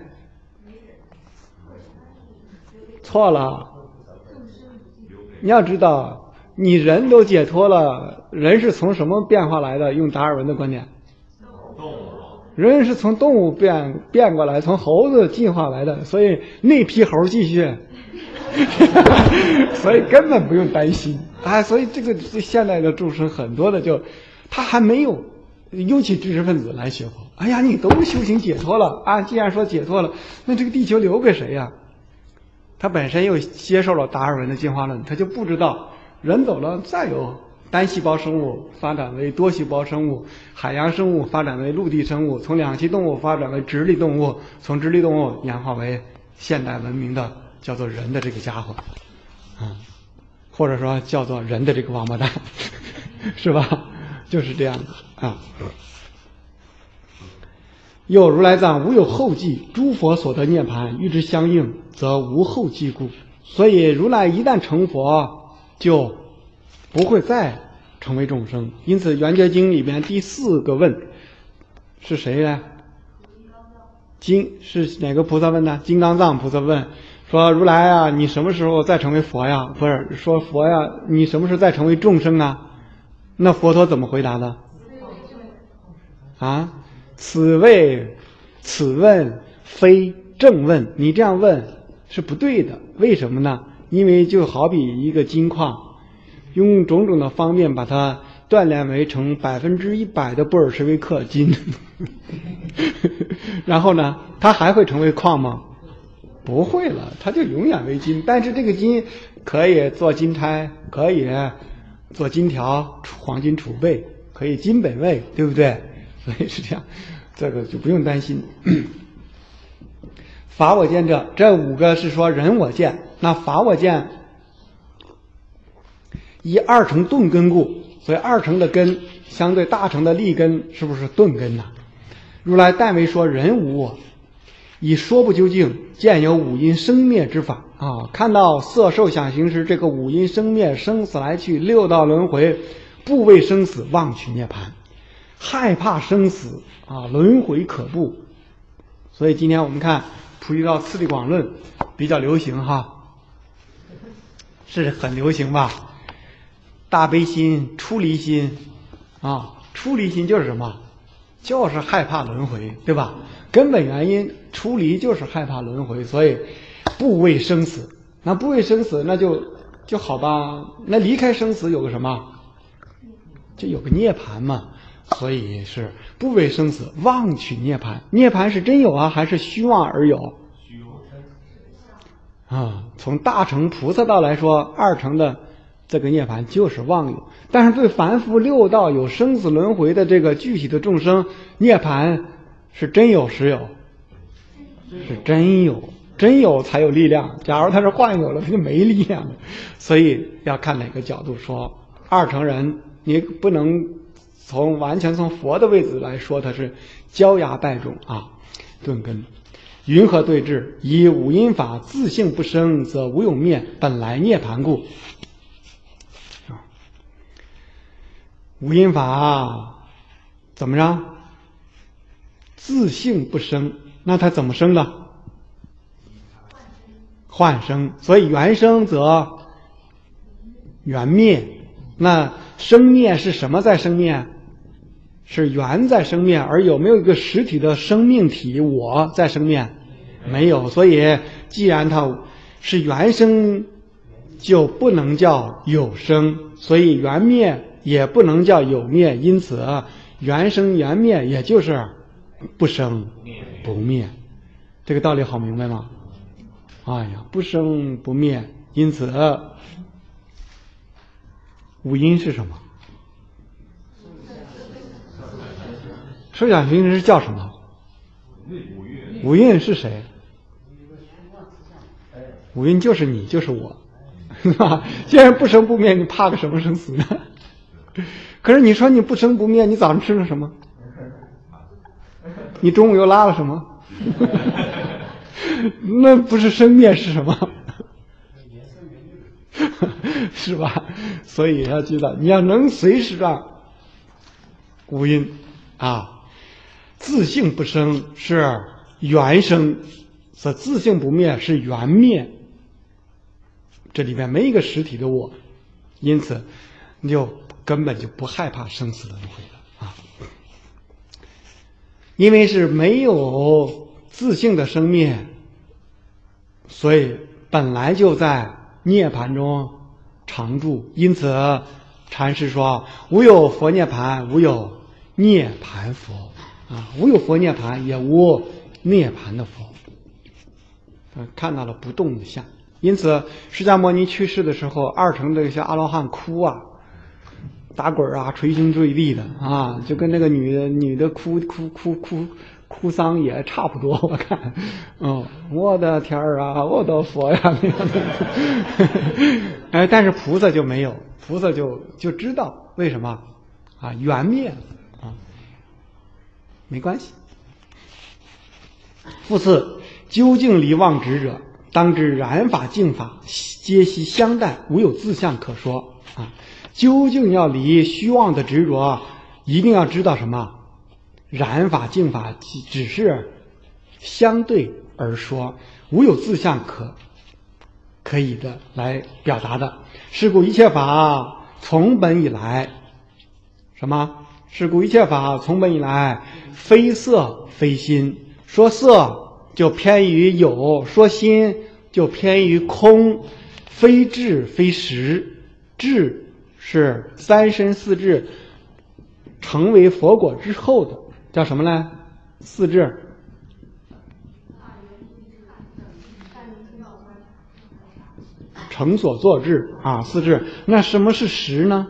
错了，你要知道，你人都解脱了，人是从什么变化来的？用达尔文的观点，人是从动物变变过来，从猴子进化来的，所以那批猴继续，所以根本不用担心啊。所以这个现在的众生很多的就，他还没有，尤其知识分子来学佛，哎呀，你都修行解脱了啊！既然说解脱了，那这个地球留给谁呀？他本身又接受了达尔文的进化论，他就不知道人走了，再有单细胞生物发展为多细胞生物，海洋生物发展为陆地生物，从两栖动物发展为直立动物，从直立动物演化为现代文明的叫做人的这个家伙，啊，或者说叫做人的这个王八蛋，是吧？就是这样的啊。又如来藏无有后继，诸佛所得涅盘，与之相应，则无后继故。所以如来一旦成佛，就不会再成为众生。因此圆觉经里边第四个问是谁呢？金是哪个菩萨问的？金刚藏菩萨问说：如来啊，你什么时候再成为佛呀？不是说佛呀，你什么时候再成为众生啊？那佛陀怎么回答的？啊？此谓此问非正问，你这样问是不对的。为什么呢？因为就好比一个金矿，用种种的方面把它锻炼为成百分之一百的布尔什维克金，然后呢，它还会成为矿吗？不会了，它就永远为金。但是这个金可以做金钗，可以做金条、黄金储备，可以金本位，对不对？所以是这样，这个就不用担心。法我见者，这五个是说人我见，那法我见以二乘顿根故，所以二乘的根相对大乘的立根是不是顿根呢？如来但为说人无我，以说不究竟，见有五阴生灭之法啊，看到色受想行识这个五阴生灭，生死来去，六道轮回，不为生死，妄取涅槃。害怕生死啊，轮回可怖。所以今天我们看菩提道次第广论比较流行哈，是很流行吧？大悲心、出离心啊，出离心就是什么？就是害怕轮回，对吧？根本原因出离就是害怕轮回，所以不畏生死。那不畏生死，那就就好吧？那离开生死有个什么？就有个涅槃嘛。所以是不为生死，妄取涅槃。涅槃是真有啊，还是虚妄而有？虚妄啊！从大乘菩萨道来说，二乘的这个涅槃就是妄有。但是对凡夫六道有生死轮回的这个具体的众生，涅槃是真有实有，是真有真有才有力量，假如他是幻有了，他就没力量了。所以要看哪个角度说。二乘人，你不能从完全从佛的位置来说，他是焦芽败种啊，顿根。云何对治？以五阴法自性不生，则无有灭，本来涅盘故。五阴法怎么着？自性不生，那它怎么生的？幻生。所以缘生则缘灭。那生灭是什么在生灭？是缘在生灭，而有没有一个实体的生命体我在生灭？没有。所以既然它是缘生，就不能叫有生，所以缘灭也不能叫有灭，因此缘生缘灭也就是不生不灭。这个道理好明白吗？哎呀，不生不灭，因此五阴是什么？受想行识叫什么？五蕴是谁？五蕴就是你，就是我，是吧？既然不生不灭，你怕个什么生死呢？可是你说你不生不灭，你早上吃了什么？你中午又拉了什么？那不是生灭是什么？是吧？所以要记得，你要能随时让五阴啊。自性不生是缘生，所自性不灭是缘灭，这里面没一个实体的我，因此你就根本就不害怕生死轮回了啊！因为是没有自性的生灭，所以本来就在涅槃中常住，因此禅师说无有佛涅槃，无有涅槃佛啊，无有佛涅槃，也无涅槃的佛。呃，看到了不动的相，因此释迦牟尼去世的时候，二乘的一些阿罗汉哭啊，打滚啊，捶胸坠地的啊，就跟那个女的女的哭哭哭哭哭丧也差不多，我看，哦，我的天儿啊，我的佛呀，那样的。哎，但是菩萨就没有，菩萨就就知道为什么啊，缘灭了啊。没关系。复次，究竟离妄执者，当知染法净法皆悉相待，无有自相可说啊。究竟要离虚妄的执着，一定要知道什么？染法净法只是相对而说，无有自相可可以的来表达的。是故一切法从本以来，什么？是故一切法从本以来，非色非心。说色就偏于有，说心就偏于空。非智非实，智是三身四智成为佛果之后的，叫什么呢？四智。成所作智啊，四智。那什么是实呢？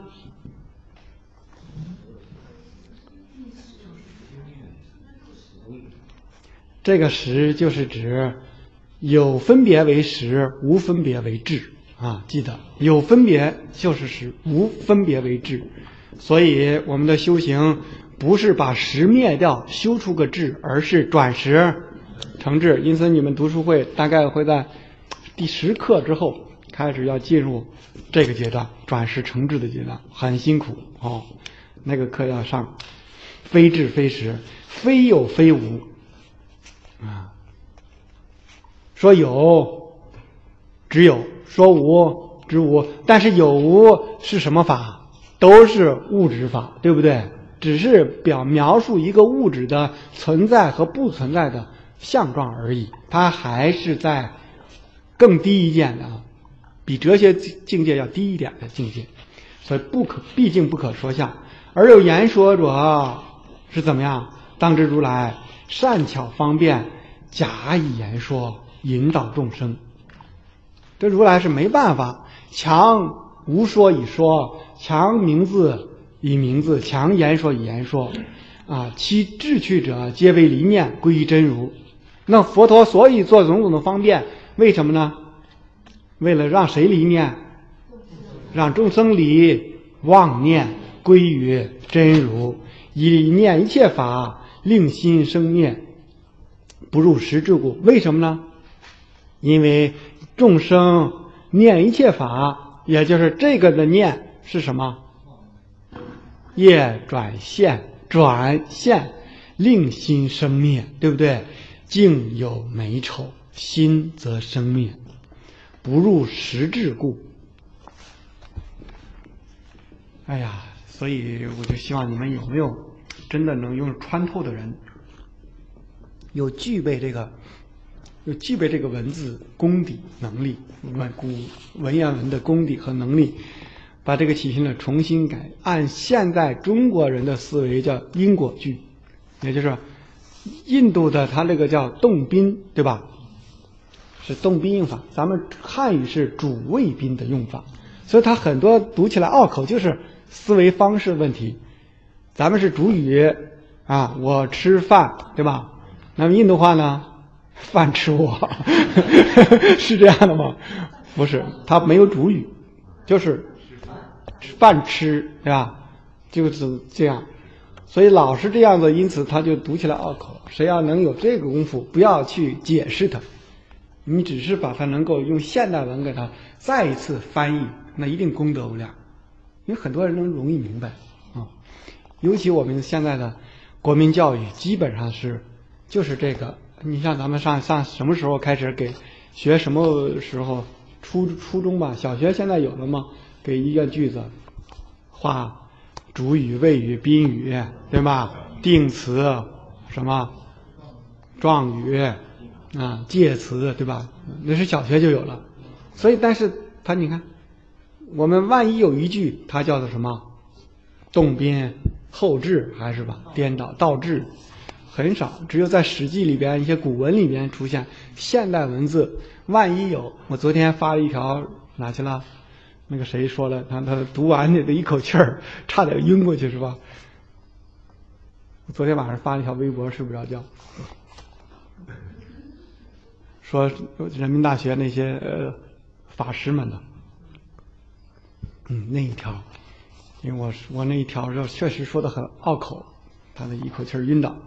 这个实就是指有分别为实，无分别为智啊！记得有分别就是实，无分别为智。所以我们的修行不是把实灭掉，修出个智，而是转实成智。因此，你们读书会大概会在第十课之后开始要进入这个阶段，转实成智的阶段，很辛苦哦。那个课要上，非智非实，非有非无。啊，说有只有，说无只无，但是有无是什么法？都是物质法，对不对？只是表描述一个物质的存在和不存在的相状而已，它还是在更低一点的，比哲学境界要低一点的境界，所以不可，毕竟不可说相。而有言说者是怎么样？当知如来善巧方便，假以言说，引导众生。这如来是没办法，强无说以说，强名字以名字，强言说以言说啊。其志趣者，皆为离念，归于真如那佛陀所以做种种的方便，为什么呢？为了让谁离念？让众生离妄念，归于真如，以念一切法，令心生灭，不入实质故。为什么呢？因为众生念一切法，也就是这个的念是什么？业转现，转现令心生灭，对不对？境有美丑，心则生灭，不入实质故。哎呀，所以我就希望你们有没有真的能用穿透的人，有具备这个有具备这个文字功底能力，文古文言文的功底和能力，把这个起心呢重新改，按现在中国人的思维叫因果句，也就是印度的它这个叫动宾，对吧？是动宾用法，咱们汉语是主谓宾的用法，所以它很多读起来拗口，就是思维方式问题。咱们是主语啊，我吃饭，对吧？那么印度话呢？饭吃我，是这样的吗？不是，它没有主语，就是饭吃，对吧？就是这样。所以老是这样子，因此他就读起来拗口。谁要能有这个功夫，不要去解释它，你只是把它能够用现代文给它再一次翻译，那一定功德无量。因为很多人能容易明白啊，尤其我们现在的国民教育基本上是就是这个。你像咱们上上什么时候开始给学，什么时候初初中吧，小学现在有了吗？给一个句子画主语、谓语、宾语，对吧？定词什么状语啊、介词，对吧？那是小学就有了。所以，但是他你看，我们万一有一句，它叫做什么动宾后置还是吧颠倒倒置，很少，只有在《史记》里边一些古文里边出现。现代文字万一有，我昨天发了一条哪去了？那个谁说了，他他读完那个一口气儿，差点晕过去是吧？我昨天晚上发了一条微博，睡不着觉，说人民大学那些呃法师们的，嗯，那一条，因为我我那一条就确实说的很拗口，他那一口气儿晕倒。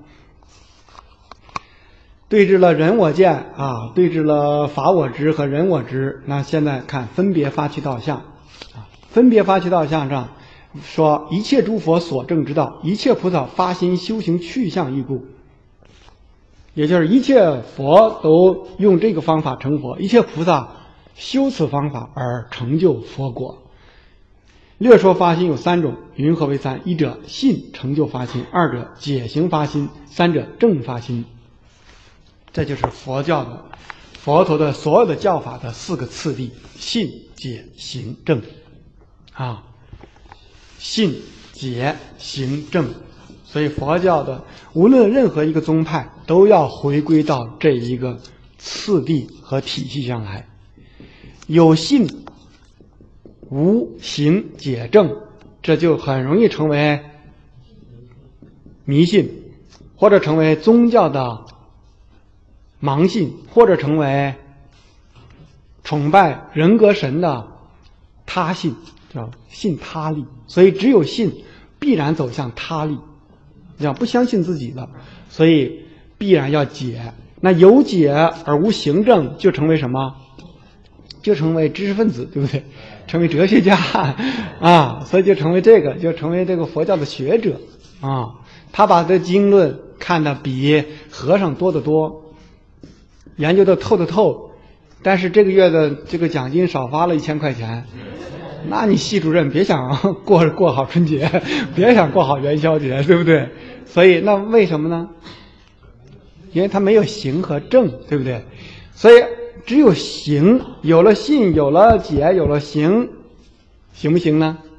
对峙了人我见啊，对峙了法我执和人我执。那现在看分别发起道相啊，分别发起道相上说一切诸佛所证之道，一切菩萨发心修行去向一故，也就是一切佛都用这个方法成佛，一切菩萨修此方法而成就佛果。略说发心有三种，云何为三？一者信成就发心，二者解行发心，三者正发心。这就是佛教的佛陀的所有的教法的四个次第：信、解、行、正。啊，信、解、行、正。所以佛教的无论任何一个宗派都要回归到这一个次第和体系上来。有信无行解正，这就很容易成为迷信，或者成为宗教的盲信，或者成为崇拜人格神的他信，叫信他力。所以只有信必然走向他力，要不相信自己的，所以必然要解。那有解而无行正，就成为什么？就成为知识分子，对不对？成为哲学家啊，所以就成为这个，就成为这个佛教的学者啊。他把这经论看得比和尚多得多，研究的透的透。但是这个月的这个奖金少发了一千块钱，那你系主任别想过过好春节，别想过好元宵节，对不对？所以那为什么呢？因为他没有行和正，对不对？所以只有行，有了信，有了解，有了行，行不行呢？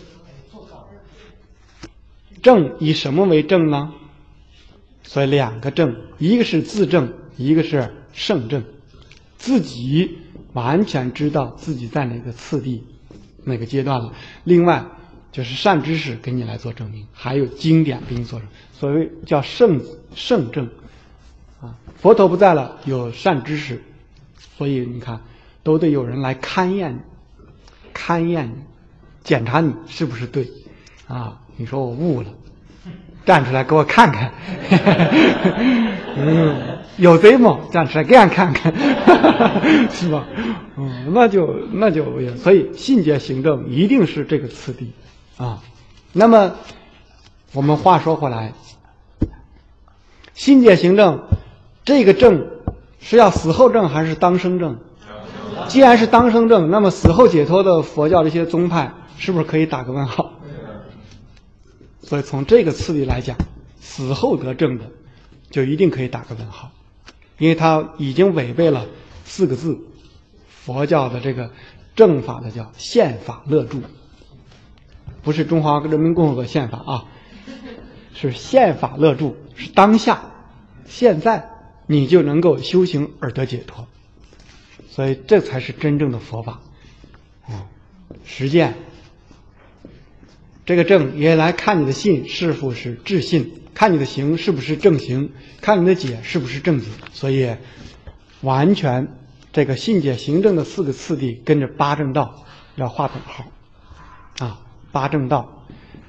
正以什么为正呢？所以两个正，一个是自正，一个是圣正。自己完全知道自己在哪个次第哪个阶段了。另外就是善知识给你来做证明，还有经典给你做证明，所谓叫圣圣正啊，佛陀不在了，有善知识，所以你看，都得有人来勘验你，勘验你，检查你是不是对，啊，你说我悟了，站出来给我看看，嗯，有贼吗？站出来给俺看看，是吧？嗯，那就那就也，所以信解行证一定是这个次第啊。那么我们话说回来，信解行证这个证是要死后证还是当生证？既然是当生证，那么死后解脱的佛教这些宗派是不是可以打个问号？所以从这个次第来讲，死后得证的就一定可以打个问号，因为它已经违背了四个字，佛教的这个正法的叫宪法乐住，不是中华人民共和国宪法啊，是宪法乐住，是当下现在你就能够修行而得解脱，所以这才是真正的佛法啊，实践。这个正也来看你的信是否是智信，看你的行是不是正行，看你的解是不是正解。所以完全这个信解行证的四个次第跟着八正道要画等号啊，八正道：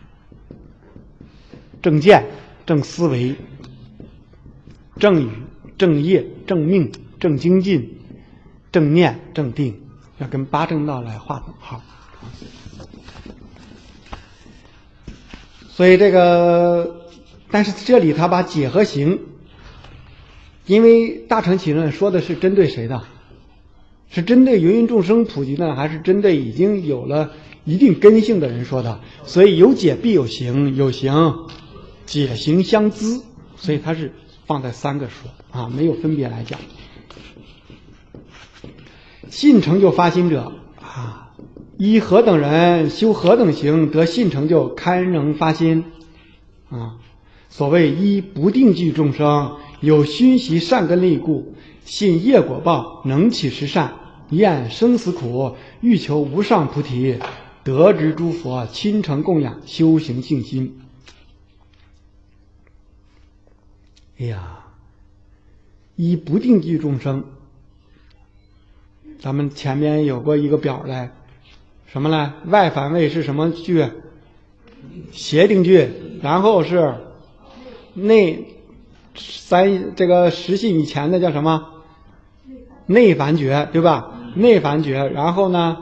正见、正思维、正语、正业、正命、正精进、正念、正定，要跟八正道来画等号。所以这个，但是这里他把解和行，因为大乘起论说的是针对谁的？是针对芸芸众生普及呢，还是针对已经有了一定根性的人说的？所以有解必有行，有行解行相资，所以它是放在三个说啊，没有分别来讲。信成就发心者啊。依何等人修何等行得信成就堪能发心啊？所谓依不定具众生有熏习善根力故，信业果报能起十善，厌生死苦，欲求无上菩提，得知诸佛亲诚供养，修行信心。哎呀，依不定具众生，咱们前面有过一个表来。什么呢？外反位是什么句？邪定句，然后是内三这个实信以前的叫什么？内反觉，对吧？内反觉，然后呢？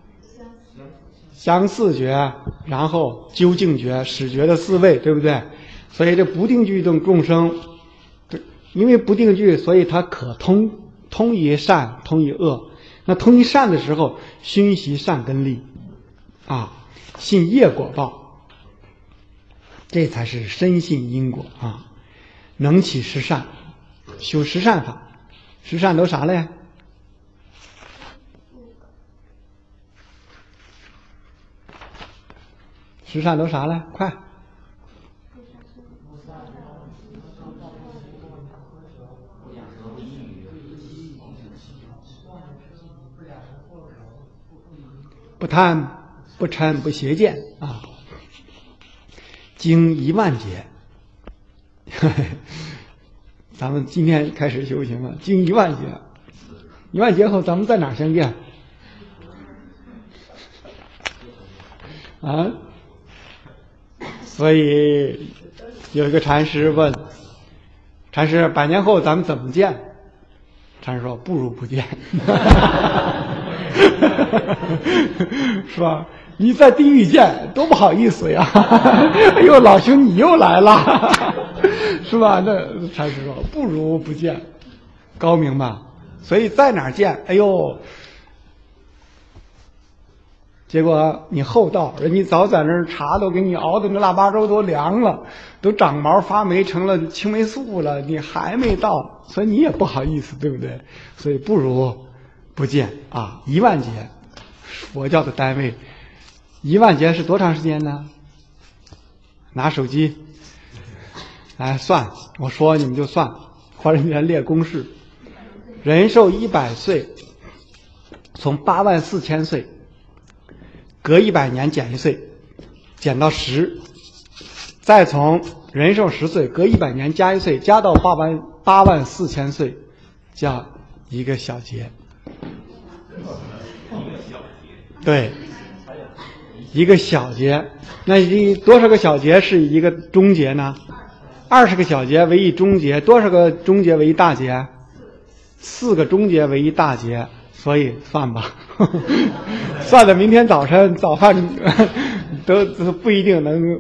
相似觉，然后究竟觉，始觉的四位，对不对？所以这不定句等众生，因为不定句，所以它可通，通于善，通于恶。那通于善的时候，熏习善根力啊，信业果报，这才是深信因果啊，能起十善，修十善法。十善都啥嘞？十善都啥嘞？快！不贪不嗔不邪见啊，经一万劫。咱们今天开始修行了，经一万劫，一万劫后咱们在哪儿相见？啊？所以有一个禅师问禅师：百年后咱们怎么见？禅师说：不如不见。是吧？你在地狱见多不好意思呀！哎呦，老兄你又来了，是吧？那禅师说不如不见，高明吧？所以在哪儿见？哎呦，结果你后到，人家早在那儿茶都给你熬的那腊八粥都凉了，都长毛发霉成了青霉素了，你还没到，所以你也不好意思，对不对？所以不如不见啊！一万劫。佛教的单位，一万劫是多长时间呢？拿手机来算，我说你们就算，华人员列公式。人寿一百岁，从八万四千岁，隔一百年减一岁，减到十，再从人寿十岁，隔一百年加一岁，加到八万八万四千岁，叫一个小节。对，一个小节。那一多少个小节是一个中节呢？二十个小节为一中节，多少个中节为一大节？四个中节为一大节，所以算吧，算的明天早晨早饭都都不一定能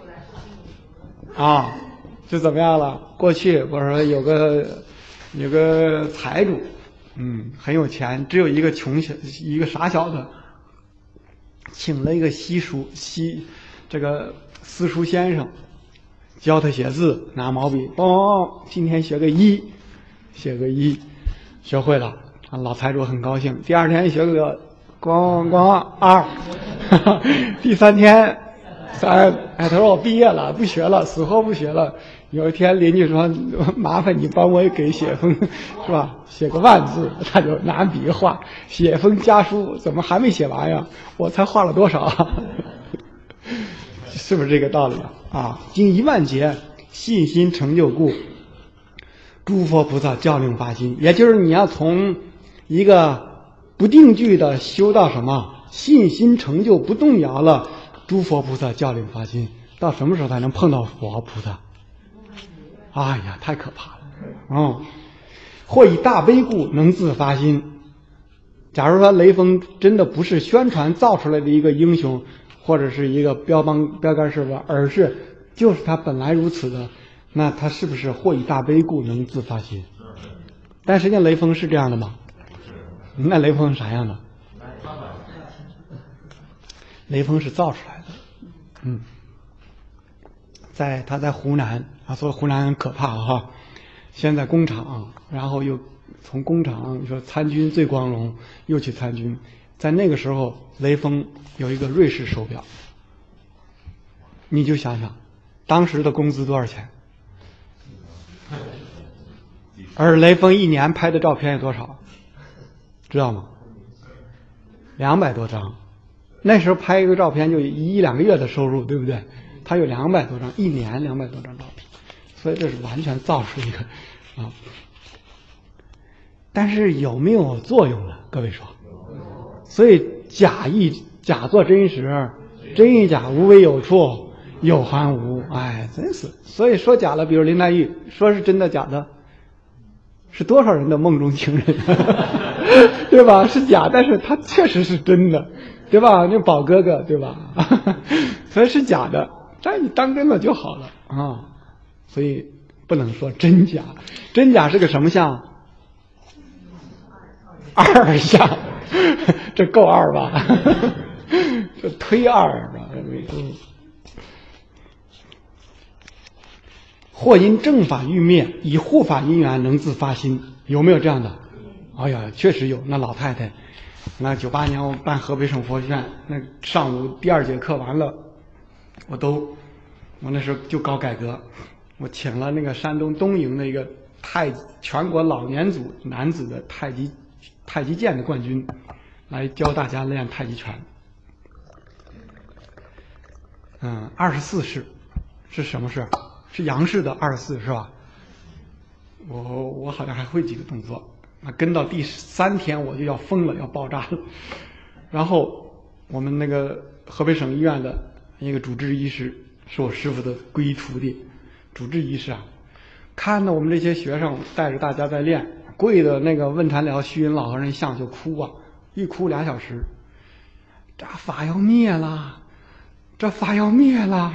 啊，就怎么样了？过去我说有个有个财主，嗯，很有钱，只有一个穷小一个傻小子，请了一个西书西这个私塾先生，教他写字，拿毛笔，嘣，今天学个一，写个一。学会了，老财主很高兴。第二天学个咣咣二，第三天三，哎，他说我毕业了，不学了，死活不学了。有一天邻居说：“麻烦你帮我给写封，是吧？写个万字。”他就拿笔画，写封家书，怎么还没写完呀？我才画了多少？是不是这个道理啊？经一万劫，信心成就故。诸佛菩萨教令发心，也就是你要从一个不定句的修到什么信心成就不动摇了，诸佛菩萨教令发心，到什么时候才能碰到佛菩萨？哎呀，太可怕了！嗯，或以大悲故能自发心。假如说雷锋真的不是宣传造出来的一个英雄，或者是一个标帮标杆式的，而是就是他本来如此的。那他是不是或以大悲故能自发心？但实际上雷锋是这样的吗？那雷锋是啥样的？雷锋是造出来的。嗯，在他在湖南啊，所以湖南很可怕哈。先在工厂，然后又从工厂说参军最光荣，又去参军。在那个时候，雷锋有一个瑞士手表，你就想想，当时的工资多少钱？而雷锋一年拍的照片有多少？知道吗？两百多张。那时候拍一个照片就一两个月的收入，对不对？他有两百多张，一年两百多张照片，所以这是完全造出一个啊。但是有没有作用呢？各位说。所以假亦假作真实，真亦假，无为有处，有还无。哎，真是。所以说假了，比如林黛玉，说是真的假的，是多少人的梦中情人，对吧？是假，但是他确实是真的，对吧？那宝哥哥，对吧？所以是假的，但你当真了就好了啊。所以不能说真假，真假是个什么相？二相，这够二吧？这忒二吧？或因正法欲灭，以护法因缘能自发心，有没有这样的？哎呀，确实有。那老太太，那九八年我办河北省佛学院，那上午第二节课完了，我都，我那时候就搞改革，我请了那个山东东营的一个太全国老年组男子的太极太极剑的冠军，来教大家练太极拳。嗯，二十四式是什么式？是杨氏的二十四是吧？我我好像还会几个动作，那跟到第三天我就要疯了，要爆炸了。然后我们那个河北省医院的一个主治医师是我师傅的皈依徒弟，主治医师啊，看到我们这些学生带着大家在练，跪的那个问坛寮虚云老和尚像就哭啊，一哭俩小时，这法要灭了，这法要灭了。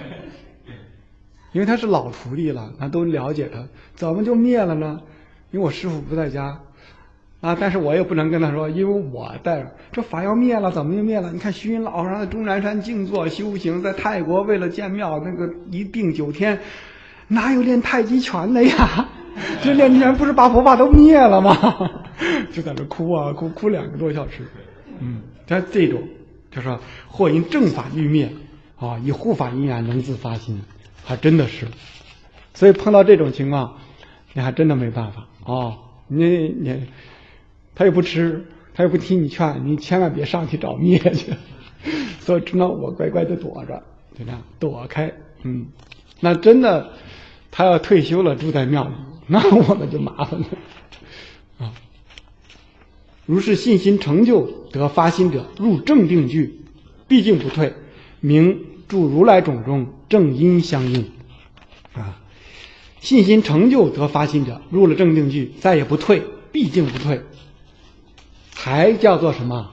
因为他是老徒弟了，他都了解他，怎么就灭了呢？因为我师父不在家啊，但是我也不能跟他说，因为我带着这法要灭了，怎么就灭了？你看虚云老和尚在终南山静坐修行，在泰国为了建庙，那个一病九天，哪有练太极拳的呀？这练太极拳不是把佛法都灭了吗？就在那哭啊哭哭两个多小时。嗯，像这种就说或因正法欲灭啊，以护法因缘能自发心。还真的是，所以碰到这种情况，你还真的没办法哦。你你他又不吃，他又不听你劝，你千万别上去找灭去。所以只能我乖乖的躲着，就这样躲开。嗯，那真的他要退休了，住在庙里， 那我们就麻烦了啊。如是信心成就得发心者，入正定句，毕竟不退，名住如来种中，正因相应啊。信心成就得发心者，入了正定句，再也不退，毕竟不退，才叫做什么？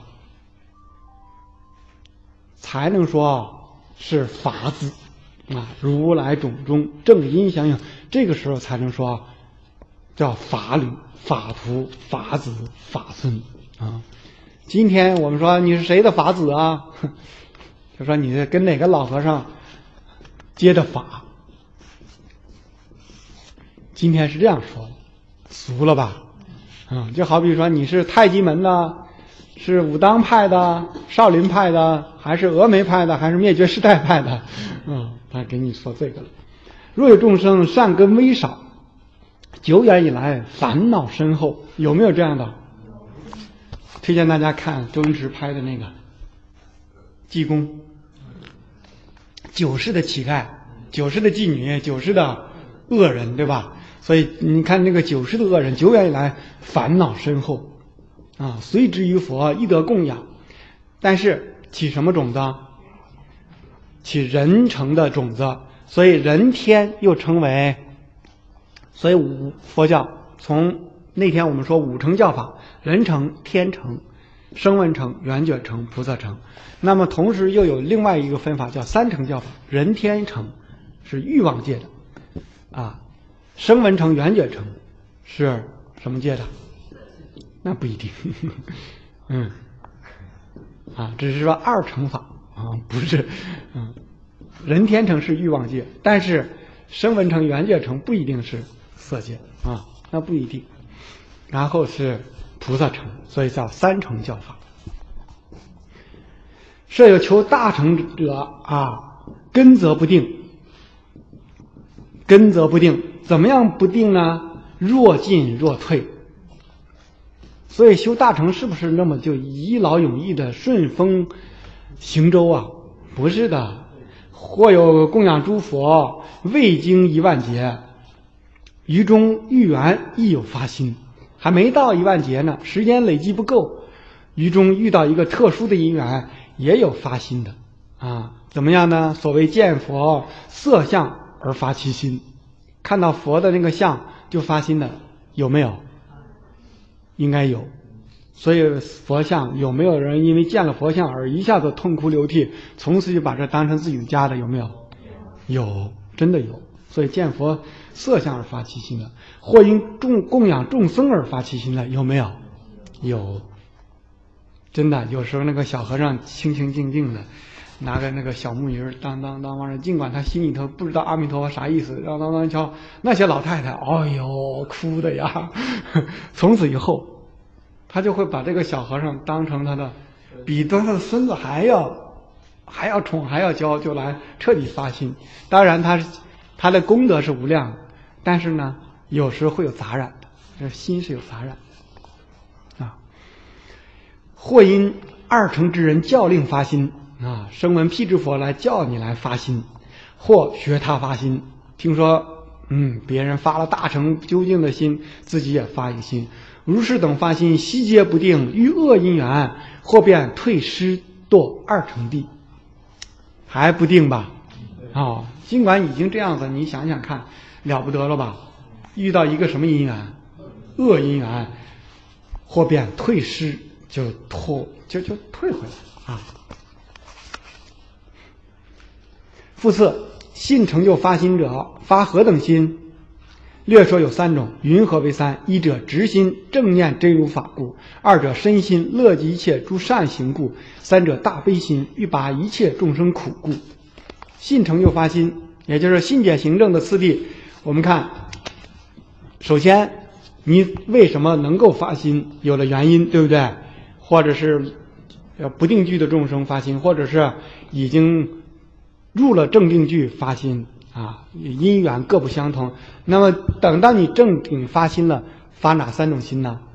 才能说是法子啊，如来种中正因相应，这个时候才能说叫法侣、法徒、法子、法孙啊。今天我们说你是谁的法子啊？就说你跟哪个老和尚接的法。今天是这样说的，俗了吧？啊，就好比说你是太极门的，是武当派的、少林派的，还是峨眉派的，还是灭绝师太派的？嗯，他给你说这个了。若有众生善根微少，久远以来烦恼深厚，有没有这样的？推荐大家看周星驰拍的那个《济公》，九世的乞丐，九世的妓女，九世的恶人，对吧？所以你看那个九世的恶人，久远以来烦恼深厚啊，随之于佛，亦得供养，但是起什么种子？起人成的种子，所以人天又称为，所以五佛教从那天我们说五乘教法，人成、天成、声闻成、缘觉成、菩萨成。那么同时又有另外一个分法叫三乘教法，人天成是欲望界的啊，声闻成、缘觉成是什么界的？那不一定，嗯，啊，只是说二乘法啊，不是，嗯，人天成是欲望界，但是声闻成、缘觉成不一定是色界啊，那不一定。然后是菩萨成，所以叫三乘教法。设有求大成者啊，根则不定，根则不定，怎么样不定呢？若进若退。所以修大成是不是那么就一劳永逸的顺风行舟啊？不是的，或有供养诸佛，未经一万劫，于中遇缘亦有发心，还没到一万劫呢，时间累积不够，于中遇到一个特殊的因缘，也有发心的啊。怎么样呢？所谓见佛色相而发其心，看到佛的那个相就发心的，有没有？应该有。所以佛像有没有人因为见了佛像而一下子痛哭流涕，从此就把这当成自己的家的？有没有？有，真的有。所以见佛色相而发其心的，或因众供养众僧而发其心的，有没有？有。真的，有时候那个小和尚清清静静的拿个那个小木鱼当当当往上，尽管他心里头不知道阿弥陀佛啥意思，当当当敲，那些老太太哎呦哭的呀，从此以后他就会把这个小和尚当成他的比他的孙子还要还要宠还要教，就来彻底发心。当然他他的功德是无量的，但是呢有时会有杂染的，这心是有杂染的啊。或因二乘之人教令发心啊，声闻辟支佛来叫你来发心，或学他发心，听说嗯别人发了大乘究竟的心，自己也发一个心，如是等发心，悉皆不定，遇恶因缘，或便退失堕二乘地，还不定吧？哦，尽管已经这样子，你想想看，了不得了吧？遇到一个什么因缘？恶因缘，或便退失，就脱就就退回来啊。复次，信成就发心者，发何等心？略说有三种，云何为三？一者直心，正念真如法故；二者身心，乐极一切诸善行故；三者大悲心，欲拔一切众生苦故。信成就发心，也就是信解行证的次第。我们看，首先你为什么能够发心，有了原因，对不对？或者是不定句的众生发心，或者是已经入了正定句发心啊，因缘各不相同。那么等到你正定发心了，发哪三种心呢？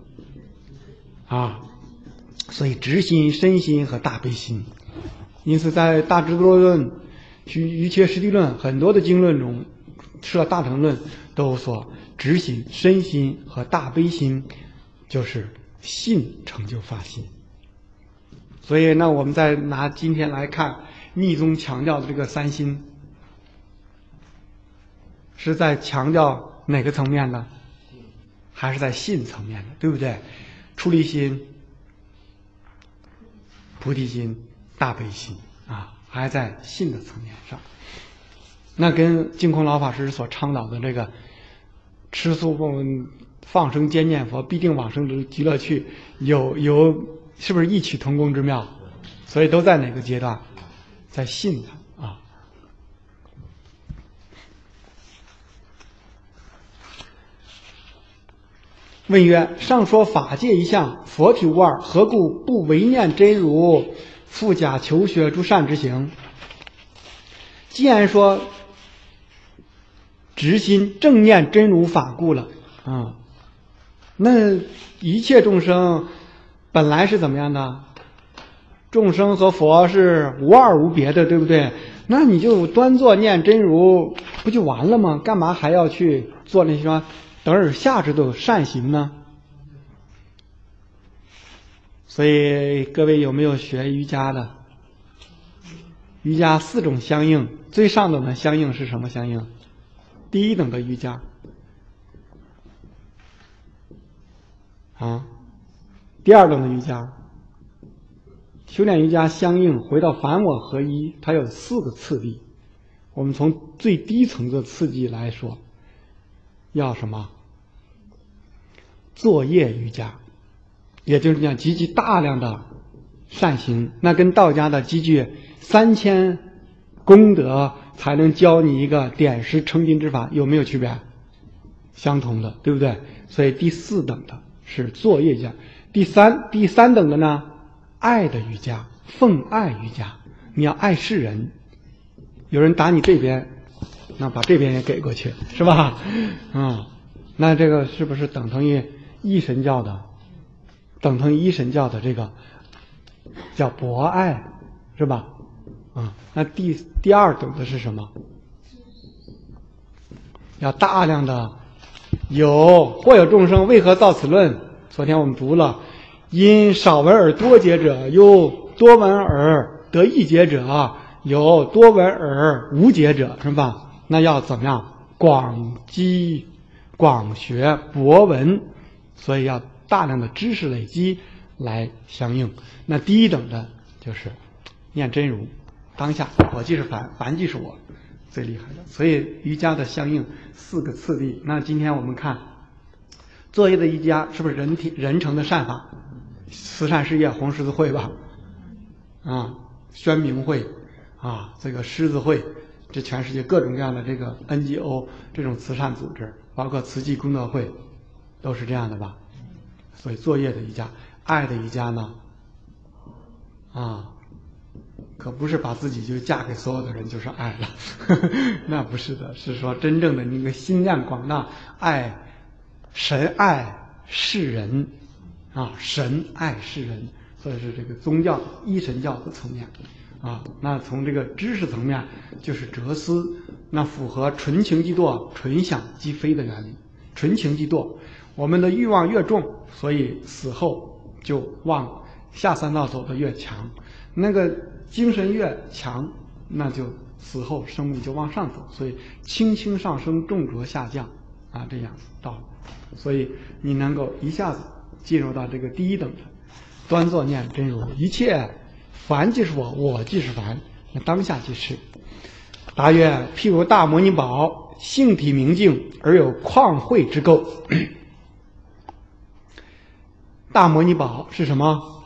啊，所以直心、身心和大悲心。因此在大智度论、瑜伽师地论很多的经论中吃了大乘论都所执行身心和大悲心，就是信成就发心。所以呢，我们再拿今天来看密宗强调的这个三心，是在强调哪个层面呢？还是在信层面的，对不对？出离心、菩提心、大悲心啊，还在信的层面上。那跟净空老法师所倡导的这个吃素不放生兼念佛必定往生极乐去，有有是不是异曲同工之妙？所以都在哪个阶段？在信的啊。问曰：上说法界一相，佛体无二，何故不唯念真如，复假求学诸善之行？既然说直心正念真如法故了啊，那一切众生本来是怎么样的？众生和佛是无二无别的，对不对？那你就端坐念真如不就完了吗？干嘛还要去做那些什么等而下之的善行呢？所以各位有没有学瑜伽的？瑜伽四种相应，最上等的相应是什么相应？第一等的瑜伽啊，第二等的瑜伽。修炼瑜伽相应回到凡我合一，它有四个次第。我们从最低层的次第来说，要什么？作业瑜伽，也就是讲积聚大量的善行，那跟道家的积聚三千功德才能教你一个点石成金之法有没有区别？相同的，对不对？所以第四等的是作业瑜伽，第三第三等的呢？爱的瑜伽，奉爱瑜伽，你要爱世人，有人打你这边，那把这边也给过去，是吧？嗯，那这个是不是等同于一神教的？等同于一神教的这个叫博爱，是吧？嗯，那第第二等的是什么？要大量的有或有众生为何造此论？昨天我们读了。因少闻而多解者，有多闻而得一解者，有多闻而无解者，是吧？那要怎么样？广积、广学、博闻，所以要大量的知识累积来相应。那第一等的就是念真如，当下我即是凡，凡即是我，最厉害的。所以瑜伽的相应四个次第。那今天我们看作业的瑜伽是不是人体人成的善法？慈善事业红十字会吧，啊，宣明会啊，这个狮子会，这全世界各种各样的这个 N G O 这种慈善组织，包括慈济功德会，都是这样的吧？所以作业的瑜伽，爱的瑜伽呢，啊，可不是把自己就嫁给所有的人就是爱了，呵呵，那不是的，是说真正的那个心量广大，爱神爱世人。啊，神爱世人，所以是这个宗教一神教的层面啊。那从这个知识层面就是哲思，那符合纯情即堕、纯想即非的原理。纯情即堕，我们的欲望越重，所以死后就往下三道走得越强；那个精神越强，那就死后生命就往上走，所以轻轻上升，重浊下降啊，这样道理。所以你能够一下子进入到这个第一等的端坐念真如，一切凡即是我，我即是凡，那当下即是。答曰：譬如大摩尼宝，性体明净而有旷慧之垢。大摩尼宝是什么？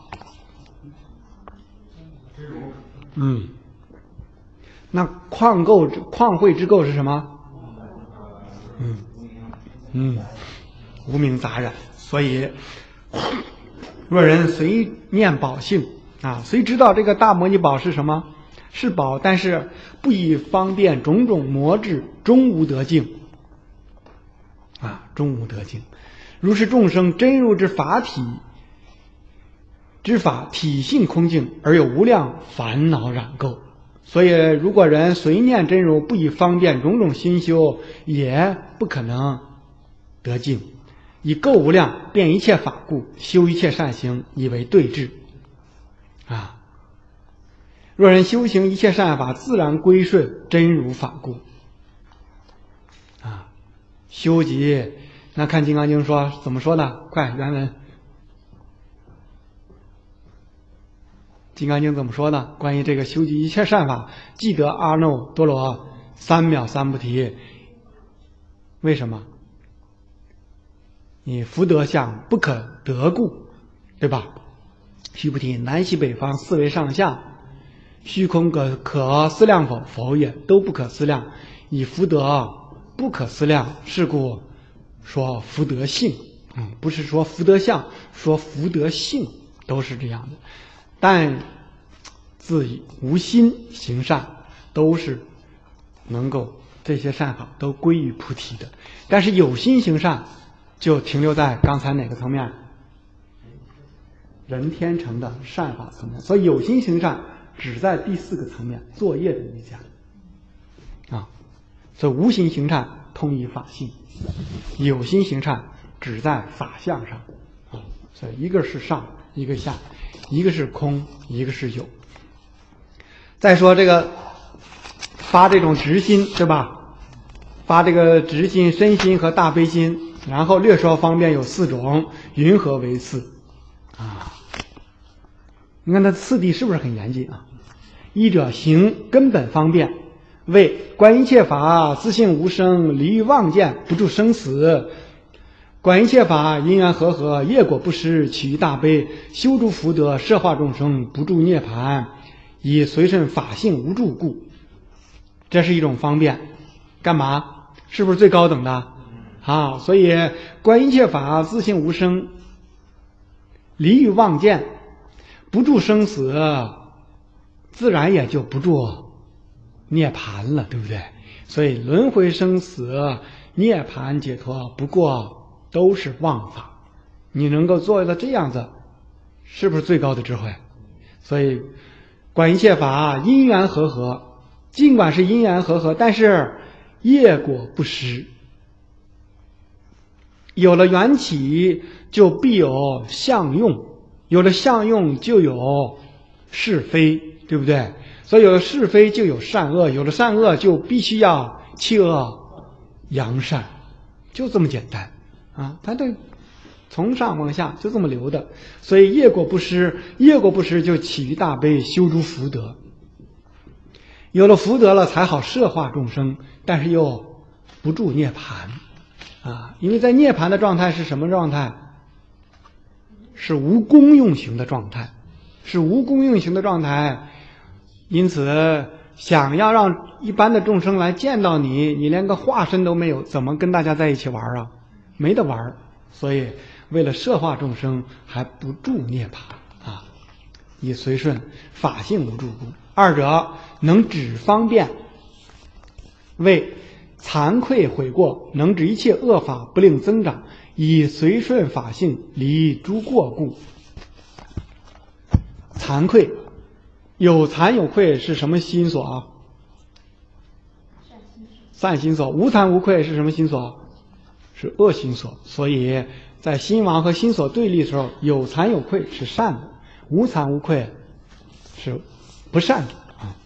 嗯，那旷垢旷慧之垢是什么？嗯嗯，无明杂染。所以若人虽念宝性啊，虽知道这个大摩尼宝是什么，是宝，但是不以方便种种魔智，终无得境啊，终无得境。如是众生真如之法体之法体性空净，而有无量烦恼染垢。 所以如果人随念真如，不以方便种种心修，也不可能得净。以够无量遍一切法故，修一切善行，以为对治。啊，若人修行一切善法，自然归顺真如法故。啊，修集，那看《金刚经》说怎么说的？快，原文。《金刚经》怎么说的？关于这个修集一切善法，即得阿耨多罗三藐三菩提。为什么？你福德相不可得故，对吧？须菩提，南西北方四维上下，虚空可可思量否？否也，都不可思量。以福德不可思量，是故说福德性。嗯，不是说福德相，说福德性，都是这样的。但自无心行善，都是能够这些善法都归于菩提的。但是有心行善，就停留在刚才哪个层面？人天成的善法层面。所以有心行善只在第四个层面，作业的一家啊。所以无心行善通以法性，有心行善只在法相上啊。所以一个是上，一个下，一个是空，一个是有。再说这个发这种直心，对吧？发这个直心、身心和大悲心，然后略说方便有四种，云何为四啊？你看它次第是不是很严谨啊？一者行根本方便，为观一切法自性无生，离欲妄见，不住生死。观一切法因缘和合，业果不失，起于大悲，修诸福德，摄化众生，不住涅槃，以随顺法性无住故。这是一种方便。干嘛？是不是最高等的啊？所以观一切法自性无生，离欲妄见，不住生死，自然也就不住涅槃了，对不对？所以轮回生死、涅槃解脱，不过都是妄法。你能够做到这样子，是不是最高的智慧？所以观一切法因缘和合，尽管是因缘和合，但是业果不失。有了缘起，就必有相用，有了相用就有是非，对不对？所以有了是非就有善恶，有了善恶就必须要弃恶扬善，就这么简单啊！它这从上往下就这么流的。所以业果不失，业果不失就起于大悲，修诸福德。有了福德了，才好摄化众生，但是又不住涅槃啊！因为在涅槃的状态是什么状态？是无功用行的状态，是无功用行的状态。因此想要让一般的众生来见到你，你连个化身都没有，怎么跟大家在一起玩啊？没得玩。所以为了摄化众生，还不住涅槃啊，以随顺法性无住故。二者能止方便，为惭愧悔过，能止一切恶法不令增长，以随顺法性离诸过故。惭愧，有惭有愧是什么心所啊？善心所。无惭无愧是什么心所？是恶心所。所以在心王和心所对立的时候，有惭有愧是善的，无惭无愧是不善的啊。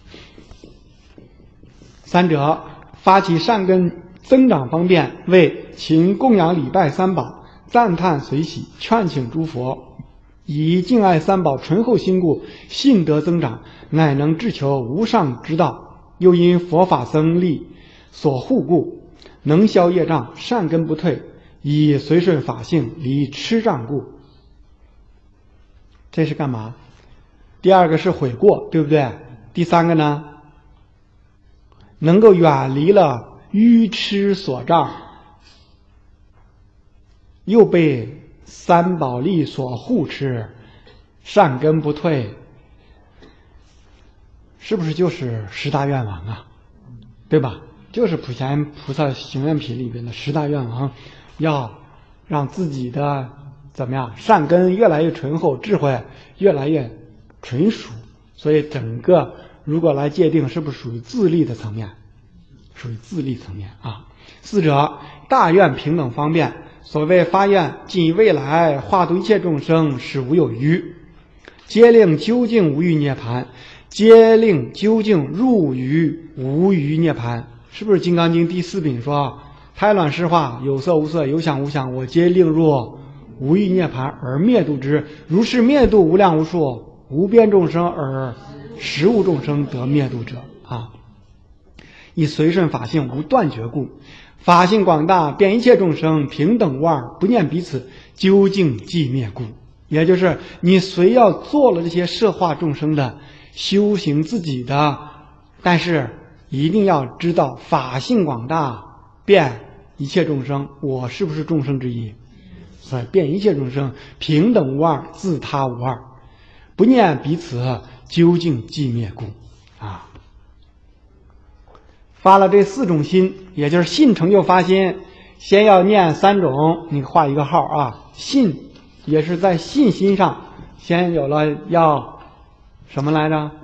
三者发起善根增长方便，为勤供养礼拜三宝，赞叹随喜，劝请诸佛，以敬爱三宝醇厚心故，信德增长，乃能志求无上之道。又因佛法僧力所护故，能消业障，善根不退，以随顺法性离痴障故。这是干嘛？第二个是悔过，对不对？第三个呢，能够远离了愚痴所障，又被三宝力所护持，善根不退，是不是就是十大愿王啊？对吧？就是普贤菩萨行愿品里边的十大愿王，要让自己的怎么样善根越来越醇厚，智慧越来越纯熟。所以整个如果来界定，是不是属于自利的层面？属于自利层面啊。四者，大愿平等方便。所谓发愿尽以未来化度一切众生，使无有余，皆令究竟无余涅盘，皆令究竟入于无余涅盘。是不是《金刚经》第四品说，胎卵湿化，有色无色，有想无想，我皆令入无余涅盘而灭度之。如是灭度无量无数无边众生，而实无众生得灭度者啊。以随顺法性无断绝故，法性广大，遍一切众生，平等无二，不念彼此，究竟寂灭故。也就是你虽要做了这些摄化众生的修行自己的，但是一定要知道法性广大，遍一切众生，我是不是众生之一？所以遍一切众生，平等无二，自他无二，不念彼此，究竟寂灭故啊。发了这四种心，也就是信成就发心，先要念三种，你画一个号啊。信也是在信心上先有了要什么来着？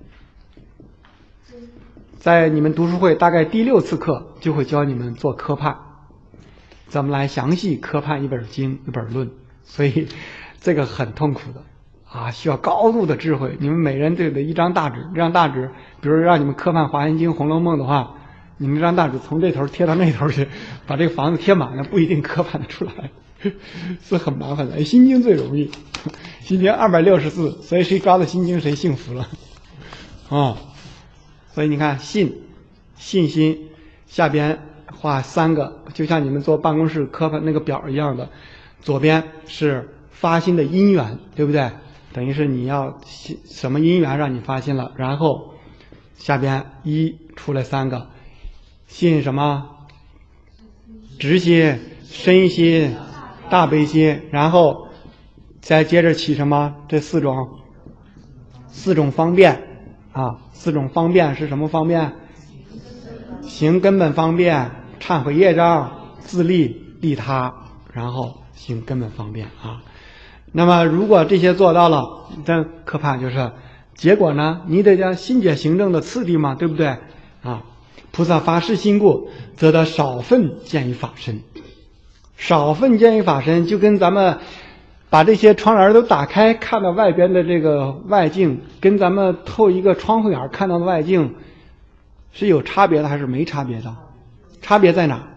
在你们读书会大概第六次课就会教你们做科判，怎么来详细科判一本经一本论，所以这个很痛苦的啊，需要高度的智慧。你们每人都得一张大纸，这张大纸比如让你们科判华严经红楼梦的话，你们这张大纸从这头贴到那头去，把这个房子贴满了，不一定科判得出来，是很麻烦的。心经最容易，心经二百六十字，所以谁抓到心经谁幸福了啊、哦！所以你看信信心下边画三个，就像你们做办公室科判那个表一样的，左边是发心的因缘，对不对？等于是你要什么因缘让你发心了，然后下边一出来三个，信什么？直心、身心、大悲心，然后再接着起什么？这四种四种方便啊，四种方便是什么方便？行根本方便，忏悔业障，自利利他，然后行根本方便啊。那么如果这些做到了，这科判就是结果呢，你得将心解行证的次第嘛，对不对啊？菩萨发誓心故，则得少分见于法身。少分见于法身，就跟咱们把这些窗帘都打开，看到外边的这个外境，跟咱们透一个窗户眼看到的外境是有差别的还是没差别的？差别在哪？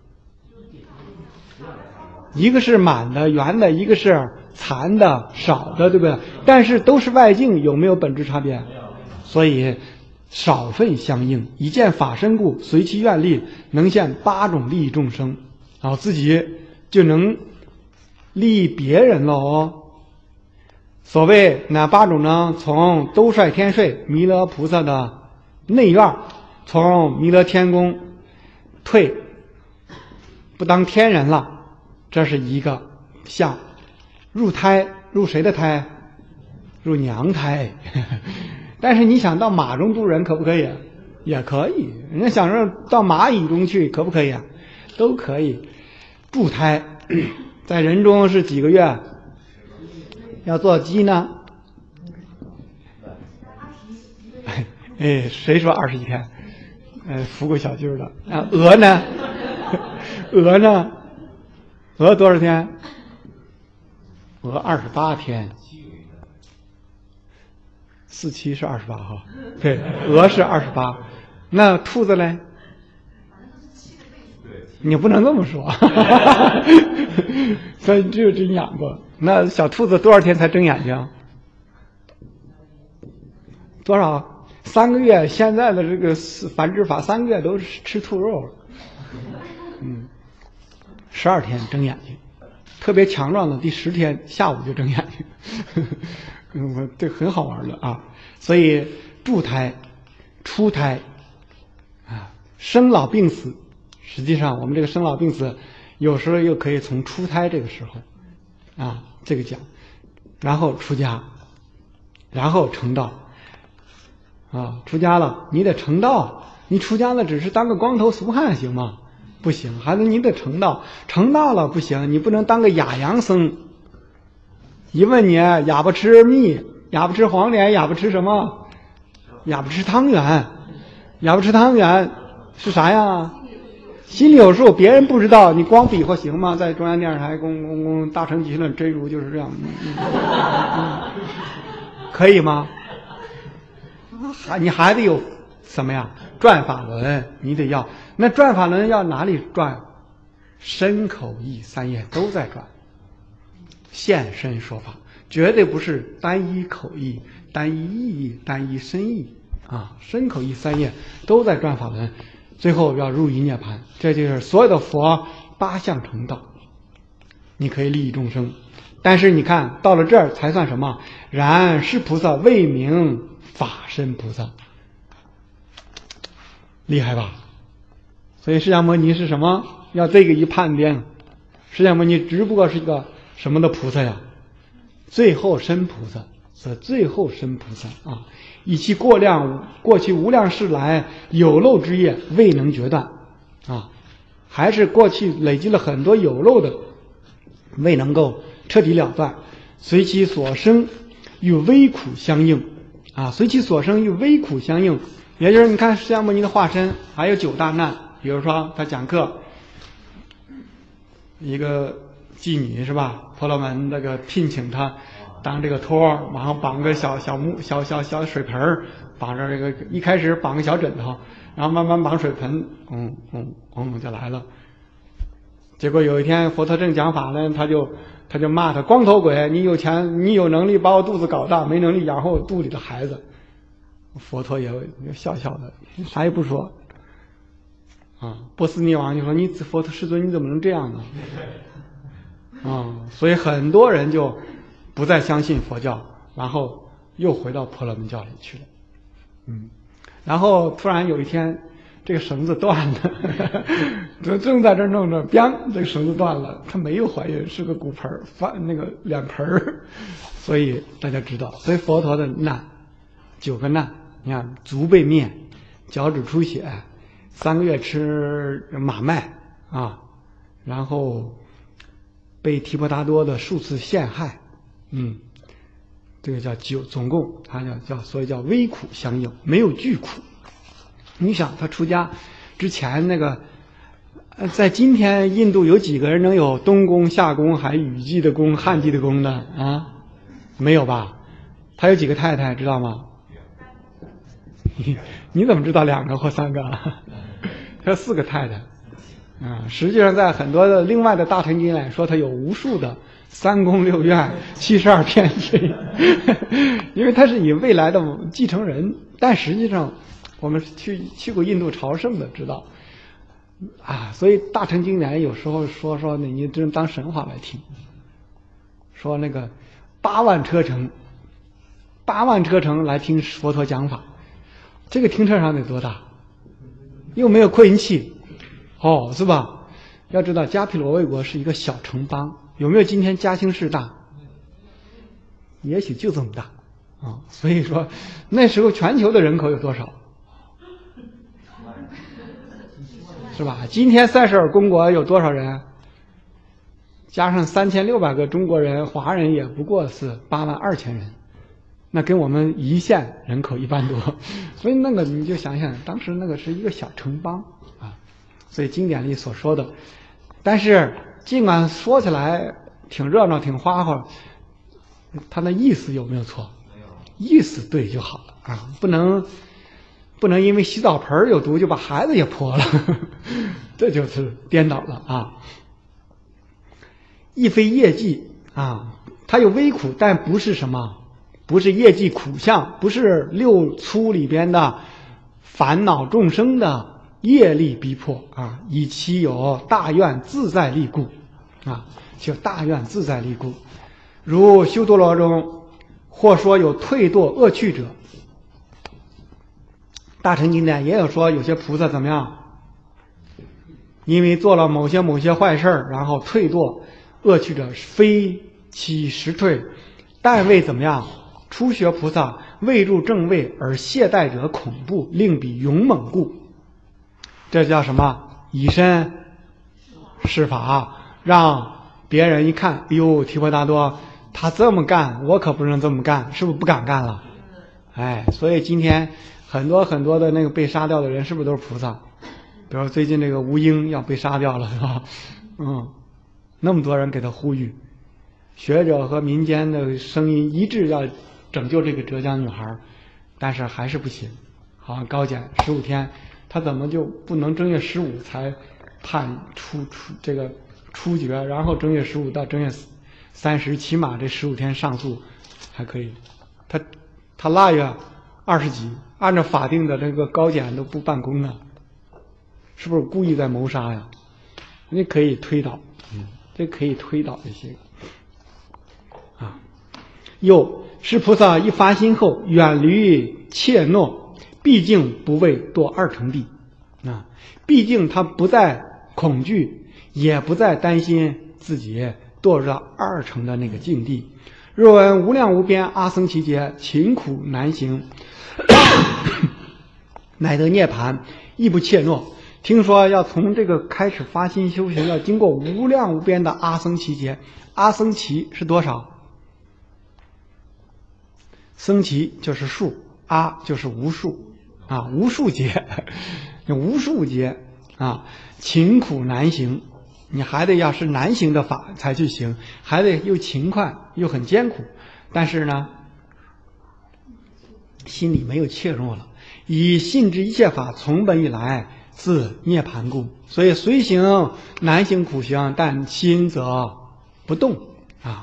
一个是满的圆的，一个是残的少的，对不对？但是都是外境，有没有本质差别？所以少分相应，一见法身故，随其愿力，能现八种利益众生，然后自己就能利益别人了哦。所谓哪八种呢？从兜率天睡弥勒菩萨的内院，从弥勒天宫退，不当天人了，这是一个相。入胎，入谁的胎？入娘胎。但是你想到马中度人可不可以？也可以。人家想说到蚂蚁中去可不可以？都可以。助胎在人中是几个月？要做鸡呢？哎，谁说二十一天？呃，服过小鸡的啊。鹅呢？鹅呢？鹅多少天？鹅二十八天。四七是二十八哈，对，鹅是二十八，那兔子嘞？你不能这么说，所以只有真养过。那小兔子多少天才睁眼睛？多少？三个月。现在的这个繁殖法，三个月都是吃兔肉。嗯，十二天睁眼睛，特别强壮的第十天下午就睁眼睛。嗯，这很好玩的啊。所以助胎、出胎啊，生老病死，实际上我们这个生老病死，有时候又可以从出胎这个时候啊，这个讲，然后出家，然后成道啊，出家了你得成道，你出家了只是当个光头俗汉行吗？不行，还得你得成道，成道了不行，你不能当个哑阳僧。一问你哑巴吃蜜，哑巴吃黄连，哑巴吃什么？ 哑巴吃汤圆，哑巴吃汤圆是啥呀？心里有数，别人不知道，你光比划行吗？在中央电视台公公公大成集论真如就是这样，嗯嗯嗯、可以吗？还你还得有什么呀？转法轮，你得要。那转法轮要哪里转？身口意三业都在转，现身说法，绝对不是单一口意、单一意义、单一身意啊！身口意三业都在转法轮。最后要入于涅槃，这就是所有的佛八相成道，你可以利益众生。但是你看到了这儿才算什么？然是菩萨未名法身菩萨，厉害吧？所以释迦牟尼是什么？要这个一判定，释迦牟尼只不过是一个什么的菩萨呀？最后身菩萨，是最后身菩萨啊！以其过量过去无量世来有漏之业未能决断啊，还是过去累积了很多有漏的，未能够彻底了断。随其所生与微苦相应啊，随其所生与微苦相应，也就是你看释迦牟尼的化身还有九大难，比如说他讲课，一个妓女是吧？婆罗门那个聘请他当这个托，然后绑个小小木小小小水盆，绑着这个一开始绑个小枕头，然后慢慢绑水盆，嗯嗯嗯就来了。结果有一天佛陀正讲法呢，他就他就骂他光头鬼，你有钱你有能力把我肚子搞大，没能力养活我肚里的孩子。佛陀也笑笑的，啥也不说。啊，波斯匿王就说：“你佛陀世尊你怎么能这样呢？”啊，所以很多人就不再相信佛教，然后又回到婆罗门教里去了。嗯，然后突然有一天，这个绳子断了，正正在这弄着，砰，这个绳子断了。她没有怀孕，是个骨盆，翻那个脸盆，所以大家知道，所以佛陀的难九个难，你看足被灭，脚趾出血，三个月吃马麦啊，然后被提婆达多的数次陷害，嗯，这个叫九，总共他叫叫，所以叫微苦相应，没有巨苦。你想他出家之前那个，呃，在今天印度有几个人能有东宫、夏宫、还雨季的宫、旱季的宫的啊？没有吧？他有几个太太知道吗？你你怎么知道两个或三个？他有四个太太。啊、嗯，实际上在很多的另外的大乘经来说，他有无数的三宫六院、七十二天妃，因为他是以未来的继承人。但实际上，我们去去过印度朝圣的知道，啊，所以大乘经典有时候说说你你真当神话来听，说那个八万车程，八万车程来听佛陀讲法，这个停车场得多大？又没有扩音器。哦，是吧？要知道迦毗罗卫国是一个小城邦，有没有今天嘉兴市大？也许就这么大啊。所以说那时候全球的人口有多少？是吧？今天塞舌尔公国有多少人？加上三千六百个中国人，华人也不过是八万二千人，那跟我们一线人口一般多。所以那个你就想想，当时那个是一个小城邦。所以经典里所说的，但是尽管说起来挺热闹挺花花，他的意思有没有错？没有，意思对就好了啊，不能不能因为洗澡盆有毒就把孩子也泼了，这就是颠倒了啊。亦非业绩啊，它有微苦，但不是什么，不是业绩苦相，不是六粗里边的烦恼众生的业力逼迫啊，以其有大愿自在力故啊，就大愿自在力故。如修多罗中或说有退堕恶趣者，大乘经典也有说有些菩萨怎么样，因为做了某些某些坏事然后退堕恶趣者，非其实退，但为怎么样初学菩萨未入正位而懈怠者恐怖，令彼勇猛故。这叫什么？以身试法，让别人一看，哎呦，提婆达多他这么干，我可不能这么干，是不是不敢干了？ 哎，所以今天很多很多的那个被杀掉的人，是不是都是菩萨？比如最近这个吴英要被杀掉了，是吧？嗯，那么多人给他呼吁，学者和民间的声音一致要拯救这个浙江女孩，但是还是不行。好像高检十五天，他怎么就不能正月十五才判出出这个处决，然后正月十五到正月三十，起码这十五天上诉还可以。他他腊月二十几，按照法定的这个高检都不办公啊，是不是故意在谋杀呀？你可以推导，嗯，这可以推导这些啊。又是菩萨一发心后，远离怯懦。毕竟不为堕二乘地，啊，毕竟他不再恐惧，也不再担心自己堕入到二乘的那个境地。若闻无量无边阿僧祇劫，勤苦难行，乃得涅槃，亦不怯懦。听说要从这个开始发心修行，要经过无量无边的阿僧祇劫。阿僧祇是多少？僧祇就是数，阿就是无数。啊，无数劫，无数劫啊，勤苦难行，你还得要是难行的法才去行，还得又勤快又很艰苦，但是呢，心里没有怯懦了，以信知一切法从本以来自涅槃故，所以虽行难行苦行，但心则不动啊。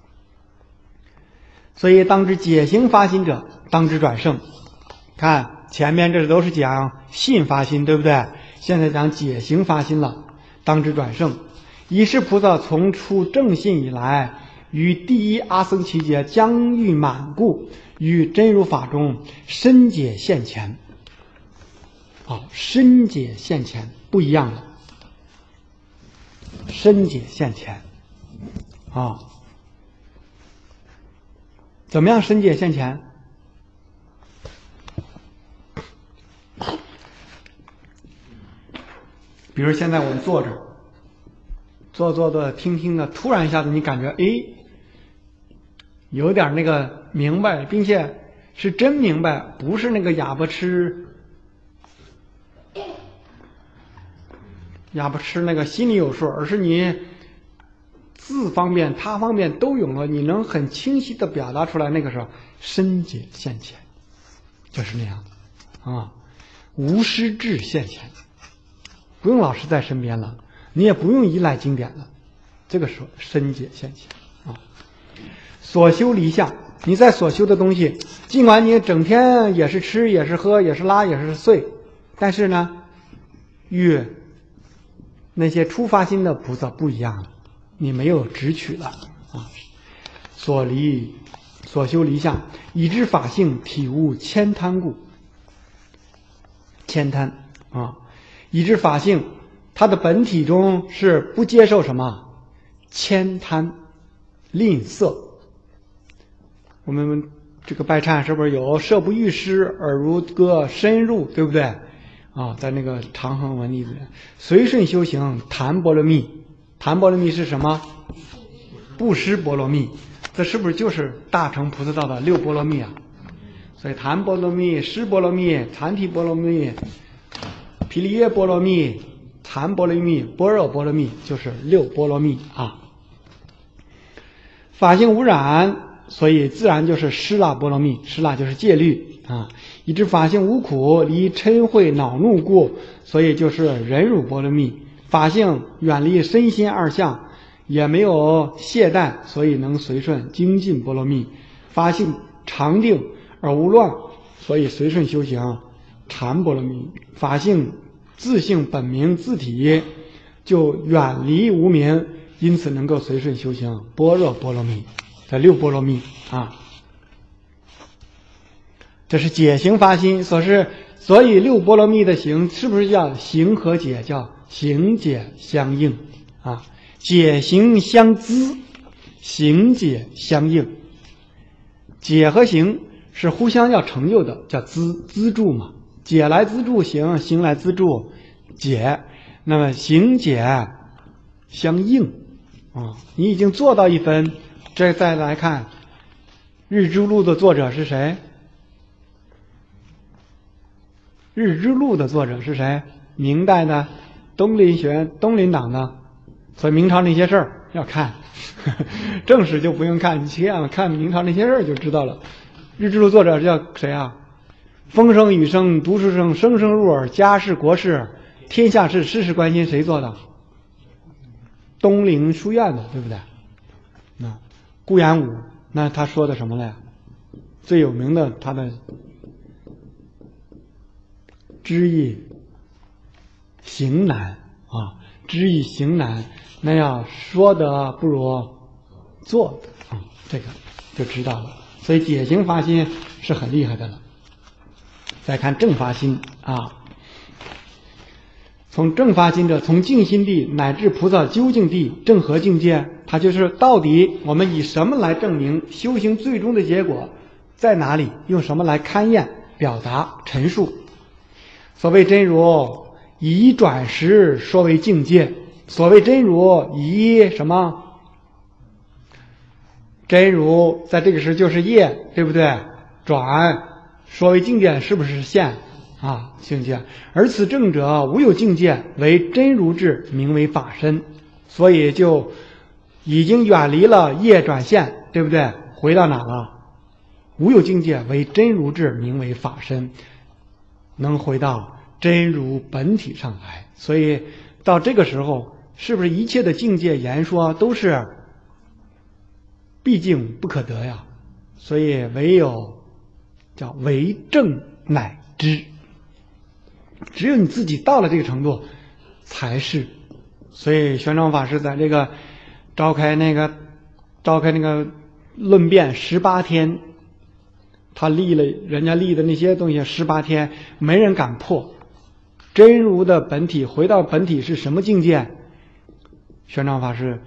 所以当知解行发心者，当知转胜。看。前面这都是讲信发心，对不对？现在讲解行发心了，当知转胜。以是菩萨从出正信以来，于第一阿僧祇劫将欲满故，于真如法中深解现前。啊，深解现前不一样了，深解现前啊，怎么样深解现前？比如现在我们坐着，坐坐坐，听听的，突然一下子你感觉，哎，有点那个明白，并且是真明白，不是那个哑巴吃，哑巴吃那个心里有数，而是你字方面、他方面都有了，你能很清晰的表达出来，那个时候深解现前，就是那样的啊，无师智现前。不用老师在身边了，你也不用依赖经典了，这个时候深解现前啊。所修离相，你在所修的东西，尽管你整天也是吃也是喝也是拉也是睡，但是呢，与那些初发心的菩萨不一样了，你没有执取了啊。所离所修离相，以知法性体悟悭贪故，悭贪啊。以知法性，它的本体中是不接受什么悭贪、吝啬。我们这个拜忏是不是有色不欲施，耳如歌深入，对不对啊？在那个长恒文里面，随顺修行檀波罗蜜，檀波罗蜜是什么？不施波罗蜜，这是不是就是大乘菩萨道的六波罗蜜啊？所以檀波罗蜜、施波罗蜜、禅提波罗蜜、毗梨耶波罗蜜、禅波罗蜜、般若波罗蜜，就是六波罗蜜啊。法性无染，所以自然就是施那波罗蜜，施那就是戒律啊。以知法性无苦，离嗔恚恼怒故，所以就是忍辱波罗蜜。法性远离身心二相，也没有懈怠，所以能随顺精进波罗蜜。法性常定而无乱，所以随顺修行禅波罗蜜。法性自性本明自体，就远离无明，因此能够随顺修行般若波罗蜜，这六波罗蜜啊。这是解行发心，所是所以六波罗蜜的行是不是叫行和解，叫行解相应啊？解行相资，行解相应。解和行是互相要成就的，叫资资助嘛。解来资助行，行来资助解，那么行解相应啊。你已经做到一分，这再来看日之路的作者是谁？ 日之路》的作者是谁？明代的东林学院东林党的，所以明朝那些事儿要看，正史就不用看，你这样看明朝那些事儿就知道了。《日之路》作者叫谁啊？风声雨声读书声，声声入耳，家事国事天下事事事关心，谁做的？东林书院的，对不对？那顾炎武，那他说的什么了呀？最有名的他的知易行难啊，知易行难，那要说的不如做的啊，这个就知道了。所以解行发心是很厉害的了。再看正发心啊，从正发心者，从净心地乃至菩萨究竟地正合境界，它就是到底我们以什么来证明修行最终的结果在哪里？用什么来勘验、表达、陈述？所谓真如，以转识说为境界。所谓真如，以什么？真如在这个时就是业，对不对？转说为境界，是不是现啊？境界。而此正者，无有境界，为真如智，名为法身。所以就已经远离了业转现，对不对？回到哪了？无有境界，为真如智，名为法身，能回到真如本体上来。所以到这个时候，是不是一切的境界言说都是毕竟不可得呀？所以唯有叫为正乃知，只有你自己到了这个程度才是。所以玄奘法师在这个召开那个召开那个论辩十八天，他立了人家立的那些东西十八天，没人敢破。真如的本体回到本体是什么境界？玄奘法师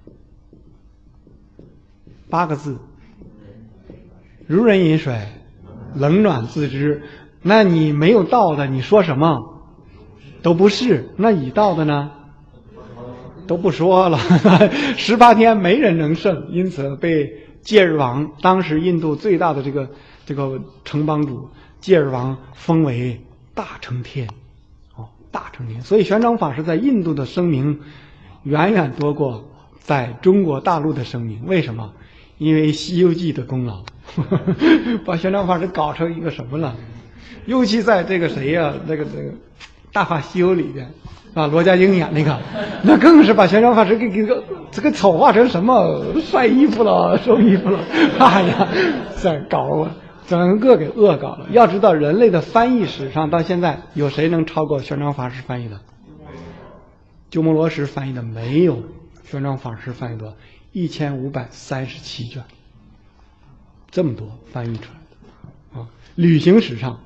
八个字：如人饮水，冷暖自知。那你没有道的，你说什么都不是。那已道的呢，都不说了。十八天没人能胜，因此被戒日王，当时印度最大的这个这个城邦主戒日王封为大成天，哦，大成天。所以玄奘法师在印度的声名远远多过在中国大陆的声名。为什么？因为《西游记》的功劳，把玄奘法师搞成一个什么了？尤其在这个谁呀、啊，那个那个《大话西游》里边啊，罗家英演那个，那更是把玄奘法师给给个这个丑化成什么晒衣服了、收衣服了，哎呀，这搞了，整个给恶搞了。要知道，人类的翻译史上到现在有谁能超过玄奘法师翻译的？鸠摩罗什翻译的没有，玄奘法师翻译多一千五百三十七卷，这么多翻译出来的啊！旅行史上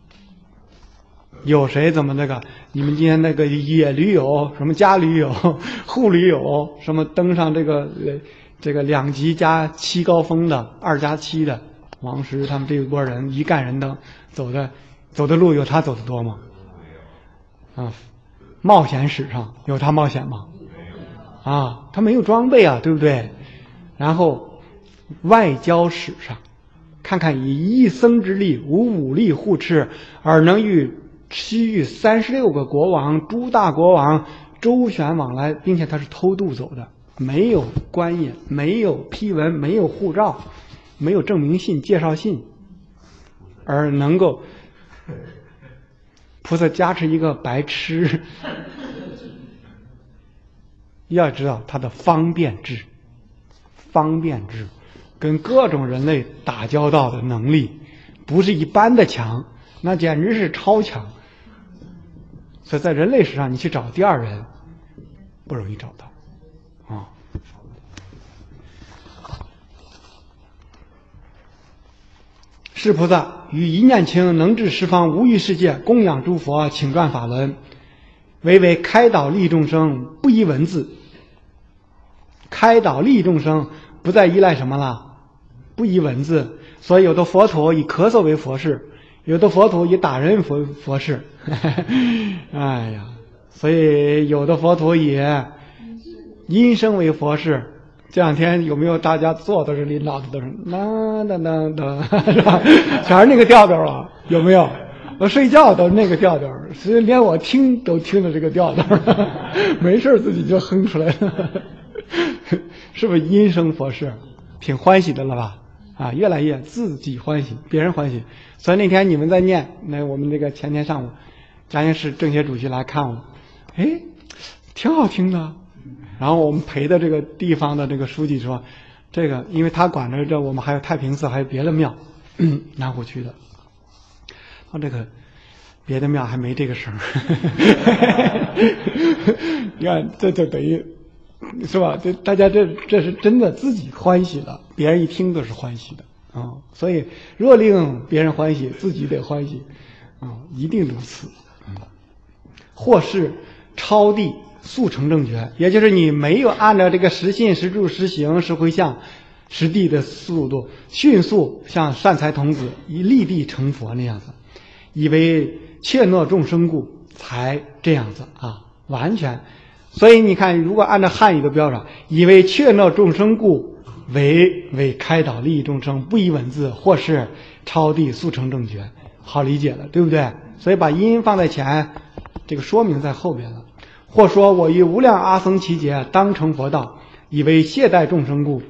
有谁怎么那个？你们今天那个野驴友、什么家驴友、户驴友，什么登上这个呃这个两级加七高峰的二加七的王石他们这一波人一干人登走的走的路有他走的多吗？啊，冒险史上有他冒险吗？啊，他没有装备啊，对不对？然后外交史上，看看以一僧之力，无武力护持，而能与西域三十六个国王、诸大国王周旋往来，并且他是偷渡走的，没有官印，没有批文，没有护照，没有证明信、介绍信，而能够菩萨加持一个白痴。要知道他的方便智，方便智跟各种人类打交道的能力不是一般的强，那简直是超强。所以在人类史上你去找第二人不容易找到啊。是菩萨于一念轻，能治十方无余世界，供养诸佛，请转法轮，唯为开导利众生，不依文字。开导利众生不再依赖什么了？不依文字。所以有的佛陀以咳嗽为佛事，有的佛陀以打人佛佛事。哎呀，所以有的佛陀以音声为佛事。这两天有没有大家坐的是领导的都是那那那那，是吧？全是那个调调啊，有没有？ 我睡觉都那个调调，所以连我听都听着这个调调，没事自己就哼出来了，是不是音声佛事？挺欢喜的了吧？啊，越来越自己欢喜，别人欢喜。所以那天你们在念，那我们这个前天上午，嘉兴市政协主席来看我，哎，挺好听的。然后我们陪的这个地方的这个书记说，这个因为他管着这我们还有太平寺还有别的庙，嗯，南湖区的，说这个别的庙还没这个声你看这就等于是吧？这大家这这是真的自己欢喜了，别人一听都是欢喜的啊、哦。所以若令别人欢喜，自己得欢喜啊、哦，一定如此。嗯，或是超地速成正觉，也就是你没有按照这个实信、实住、实行、实回向、实地的速度，迅速像善财童子以立地成佛那样子，以为怯懦众生故，才这样子啊，完全。所以你看，如果按照汉语的标准，以为怯懦众生故，为为开导利益众生，不以文字，或是超地速成正觉，好理解了，对不对？所以把因放在前，这个说明在后边了。或说我于无量阿僧祇劫当成佛道，以为懈怠众生故，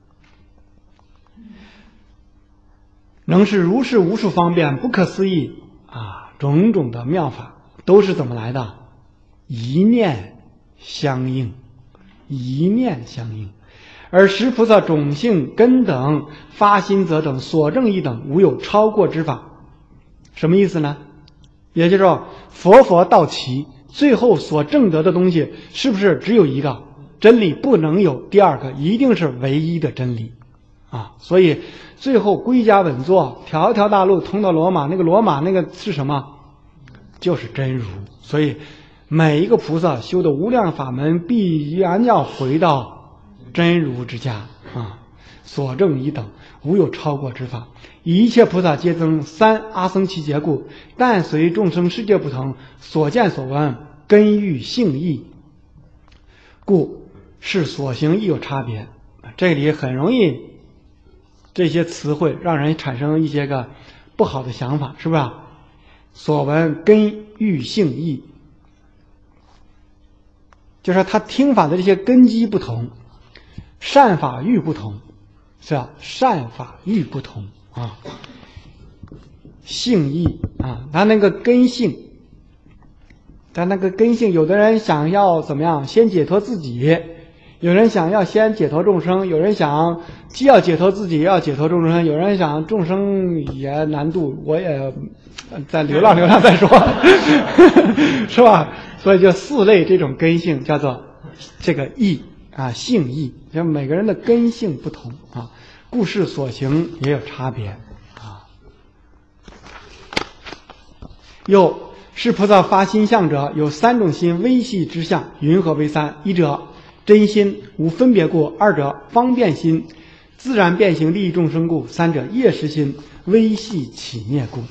能是如是无数方便不可思议啊，种种的妙法都是怎么来的？一念相应，一念相应。而十菩萨种性根等发心则等所证一等，无有超过之法。什么意思呢？也就是说佛佛道齐，最后所证得的东西是不是只有一个真理？不能有第二个，一定是唯一的真理啊！所以最后归家稳坐，条条大路通到罗马，那个罗马那个是什么？就是真如。所以每一个菩萨修的无量法门，必然要回到真如之家啊！所证一等，无有超过之法。一切菩萨皆增三阿僧祇劫故，但随众生世界不同，所见所闻根欲性异，故是所行亦有差别。这里很容易这些词汇让人产生一些个不好的想法，是不是？所闻根欲性异，就是他听法的这些根基不同，善法欲不同，是吧？善法欲不同啊，性异啊，他那个根性，他那个根性，有的人想要怎么样，先解脱自己，有人想要先解脱众生，有人想既要解脱自己，也要解脱众生，有人想众生也难度，我也再流浪流浪再说，是吧？所以就四类这种根性叫做这个异啊，性异，就每个人的根性不同啊，故事所行也有差别啊。又是菩萨发心相者，有三种心微细之相，云何为三？一者真心无分别故，二者方便心自然变行利益众生故，三者业识心微细起灭故。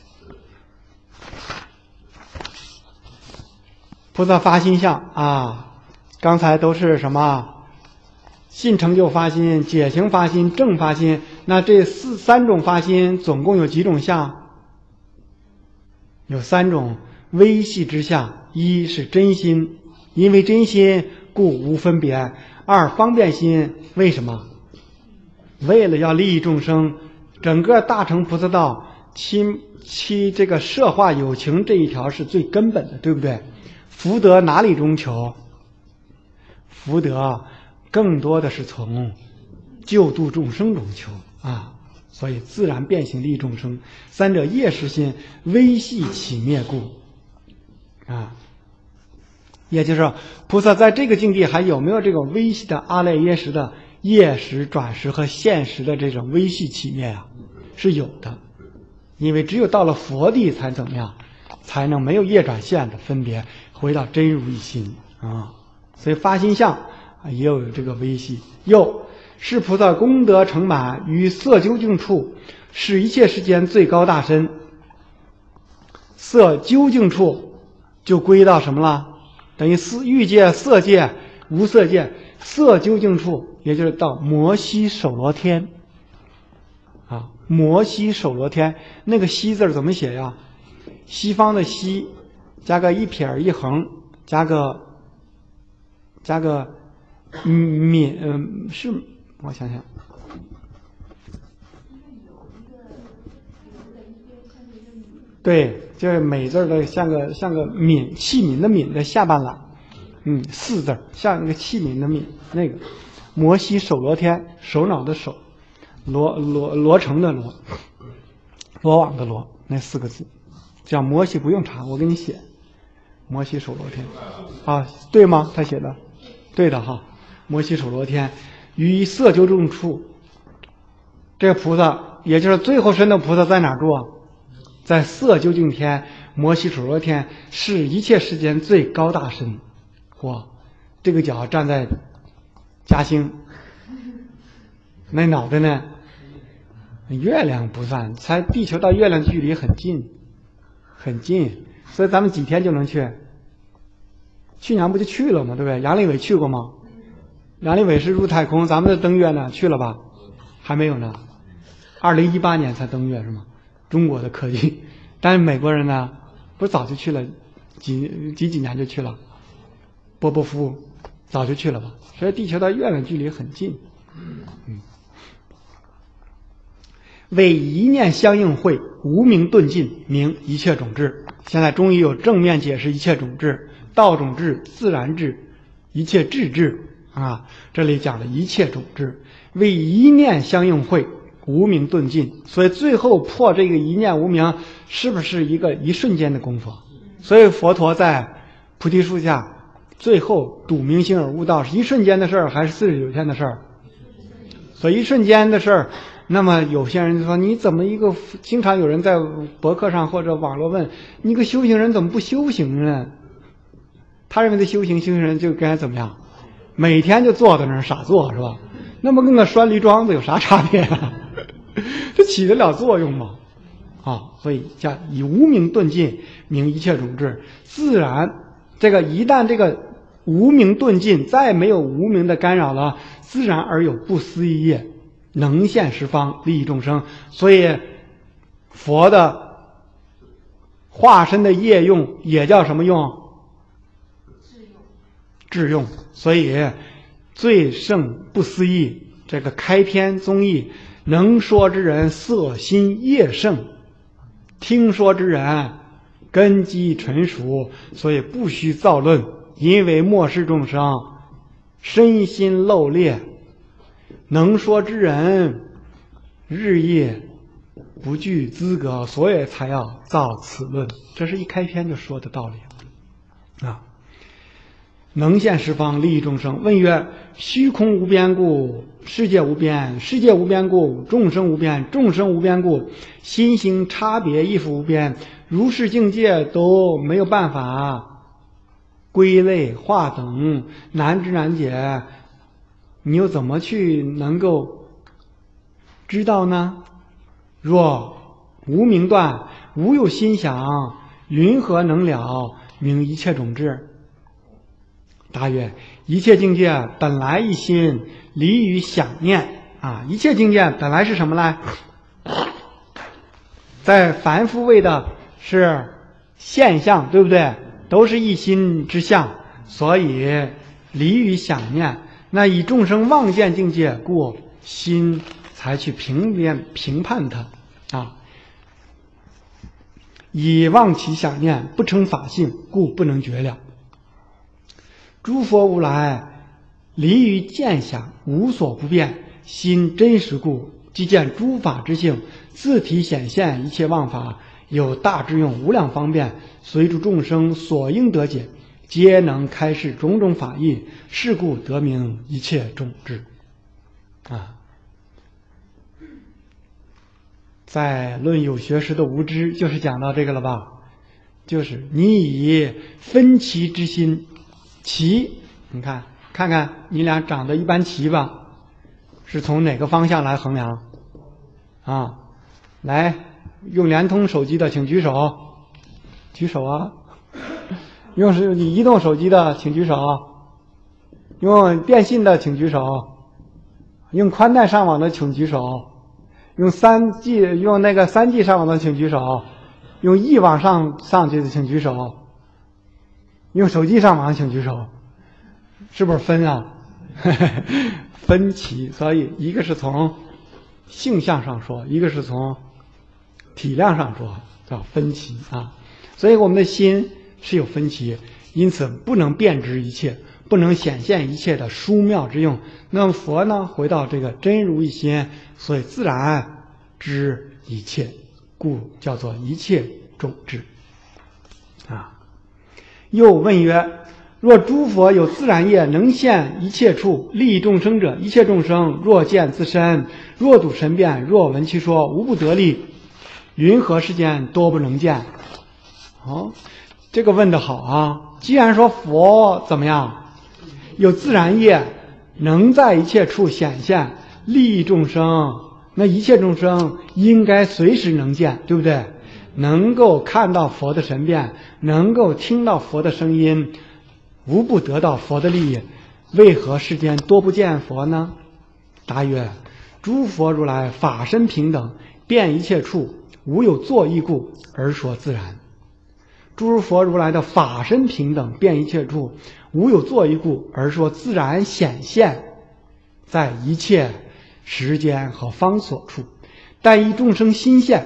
菩萨发心相啊，刚才都是什么？信成就发心、解行发心、正发心。那这四三种发心总共有几种相？有三种微细之相。一是真心，因为真心故无分别。二方便心，为什么？为了要利益众生。整个大乘菩萨道其其这个摄化有情这一条是最根本的，对不对？福德哪里中求？福德更多的是从救度众生中求啊，所以自然变行利益众生。三者业识心微细起灭故啊，也就是说菩萨在这个境地还有没有这个微细的阿赖耶识的业识、转识和现识的这种微细起灭啊？是有的，因为只有到了佛地才怎么样，才能没有业转现的分别，回到真如一心啊。所以发心相也有这个微细。又是菩萨功德成满于色究竟处，是一切世间最高大身。色究竟处就归到什么了？等于色欲界、色界、无色界。色究竟处也就是到摩西首罗天啊，摩西首罗天，那个西字怎么写呀？ 西方的西，加个一撇一横，加个加个闽，嗯，是我想想，对，就是美字的像个像个闽器皿的皿的下半拉，嗯，四字像那个器皿的皿那个。摩西手罗天，首脑的首，罗罗罗成的罗，罗网的罗，那四个字，叫摩西不用查，我给你写，摩西手罗天，啊，对吗？他写的，对的哈。摩西手罗天，于色究竟处，这个菩萨，也就是最后身的菩萨在哪住啊？在色究竟天。摩西手罗天是一切世间最高大身，哇，这个脚站在嘉兴，那脑袋呢？月亮不算，才地球到月亮距离很近，很近，所以咱们几天就能去。去年不就去了吗？对不对？杨利伟去过吗？杨利伟是入太空，咱们的登月呢？去了吧？还没有呢。二零一八年才登月是吗？中国的科技，但是美国人呢，不是早就去了，几几几年就去了。波波夫早就去了吧？所以地球到月亮距离很近。嗯，为一念相应会，无明顿尽，名一切种智。现在终于有正面解释一切种智，道种智、自然智、一切智智啊。这里讲了一切种智，为一念相应会，无明顿尽。所以最后破这个一念无明，是不是一个一瞬间的功夫？所以佛陀在菩提树下。最后睹明星而悟道是一瞬间的事儿还是四十九天的事儿？所以一瞬间的事儿，那么有些人就说你怎么一个经常有人在博客上或者网络问你个修行人怎么不修行呢？他认为的修行修行人就该怎么样？每天就坐在那儿傻坐是吧？那么跟个拴梨桩子有啥差别啊？这起得了作用吗？啊，所以叫以无明顿尽，名一切种智。自然这个一旦这个无明顿尽，再没有无明的干扰了，自然而有不思议业，能现十方，利益众生。所以佛的化身的业用也叫什么用？智用。智用。所以最胜不思议，这个开篇宗义，能说之人色心业胜，听说之人根基纯熟，所以不需造论。因为末世众生身心漏劣，能说之人日夜不具资格，所以才要造此论。这是一开篇就说的道理啊。能现十方，利益众生。问曰：虚空无边故，世界无边；世界无边故，众生无边；众生无边故，心行差别亦复无边。如是境界都没有办法归类化等，难知难解，你又怎么去能够知道呢？若无明断，无有心想，云何能了？名一切种智。答曰：一切境界本来一心，离于想念啊！一切境界本来是什么来？在凡夫谓的是现象，对不对？都是一心之相，所以离于想念。那以众生妄见境界，故心才去评辨评判它啊。以妄其想念，不成法性，故不能觉了。诸佛如来离于见想，无所不变，心真实故，即见诸法之性，自体显现一切妄法，有大智用，无量方便，随诸众生所应得解，皆能开示种种法义，是故得名一切种智啊。在论有学识的无知，就是讲到这个了吧？就是你以分歧之心，棋，你看看看你俩长得一般齐吧？是从哪个方向来衡量？啊，来，用联通手机的请举手，举手啊！用是你移动手机的请举手，用电信的请举手，用宽带上网的请举手，用三 G 用那个三 G 上网的请举手， 用忆网上上去的请举手，用手机上网请举手，是不是分啊？分歧，所以一个是从性相上说，一个是从体量上说，叫分歧啊。所以我们的心是有分歧，因此不能辨知一切，不能显现一切的殊妙之用。那么佛呢，回到这个真如一心，所以自然知一切，故叫做一切种智啊。又问曰：若诸佛有自然业，能现一切处，利益众生者，一切众生若见自身，若睹神变，若闻其说，无不得利，云何世间多不能见？哦，这个问得好啊！既然说佛怎么样，有自然业，能在一切处显现，利益众生，那一切众生应该随时能见，对不对？能够看到佛的神变，能够听到佛的声音，无不得到佛的利益，为何世间多不见佛呢？答曰：诸佛如来法身平等，遍一切处，无有作意故而说自然。诸佛如来的法身平等，遍一切处，无有作意故而说自然显现在一切时间和方所处，但以众生心现。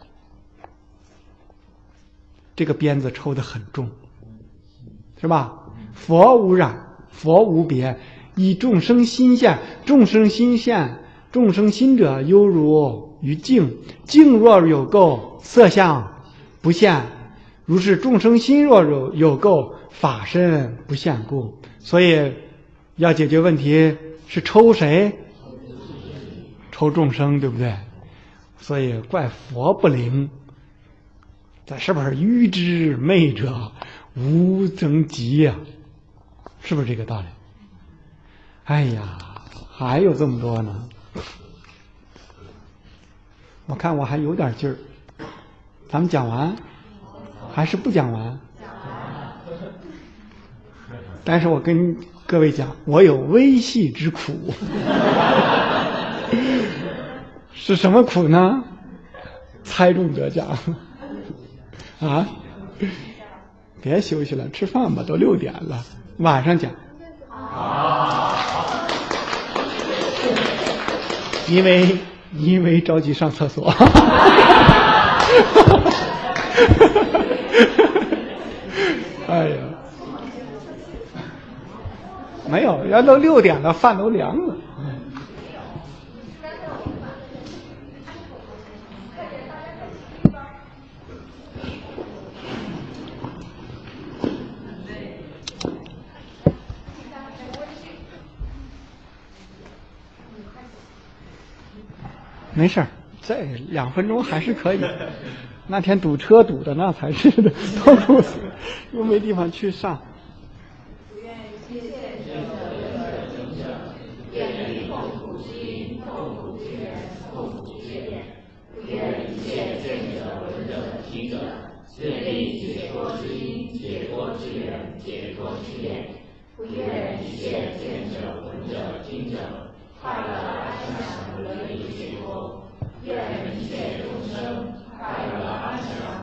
这个鞭子抽得很重，是吧？佛无染，佛无别，以众生心现。众生心现，众生心者犹如于镜，镜若有垢，色相不现，如是众生心若有有垢，法身不现故。所以要解决问题是抽谁？抽众生，对不对？所以怪佛不灵，这是不是愚之昧者无增极呀？是不是这个道理？哎呀，还有这么多呢。我看我还有点劲儿，咱们讲完还是不讲完？但是我跟各位讲，我有微细之苦。是什么苦呢？猜中得奖啊！别休息了，吃饭吧，都六点了，晚上讲。因为因为着急上厕所。哎呀，没有，要都六点了，饭都凉了。没事儿，这两分钟还是可以。那天堵车堵的那才是的，痛苦死，又没地方去上。不愿一切见者闻者，愿以痛苦心，痛苦之人，痛苦之言。不愿一切见者闻者听者，愿力解脱之因，解脱之缘，解脱之言。不愿一切见者闻者听者，快乐安详得以解脱。愿一切众生快乐安详。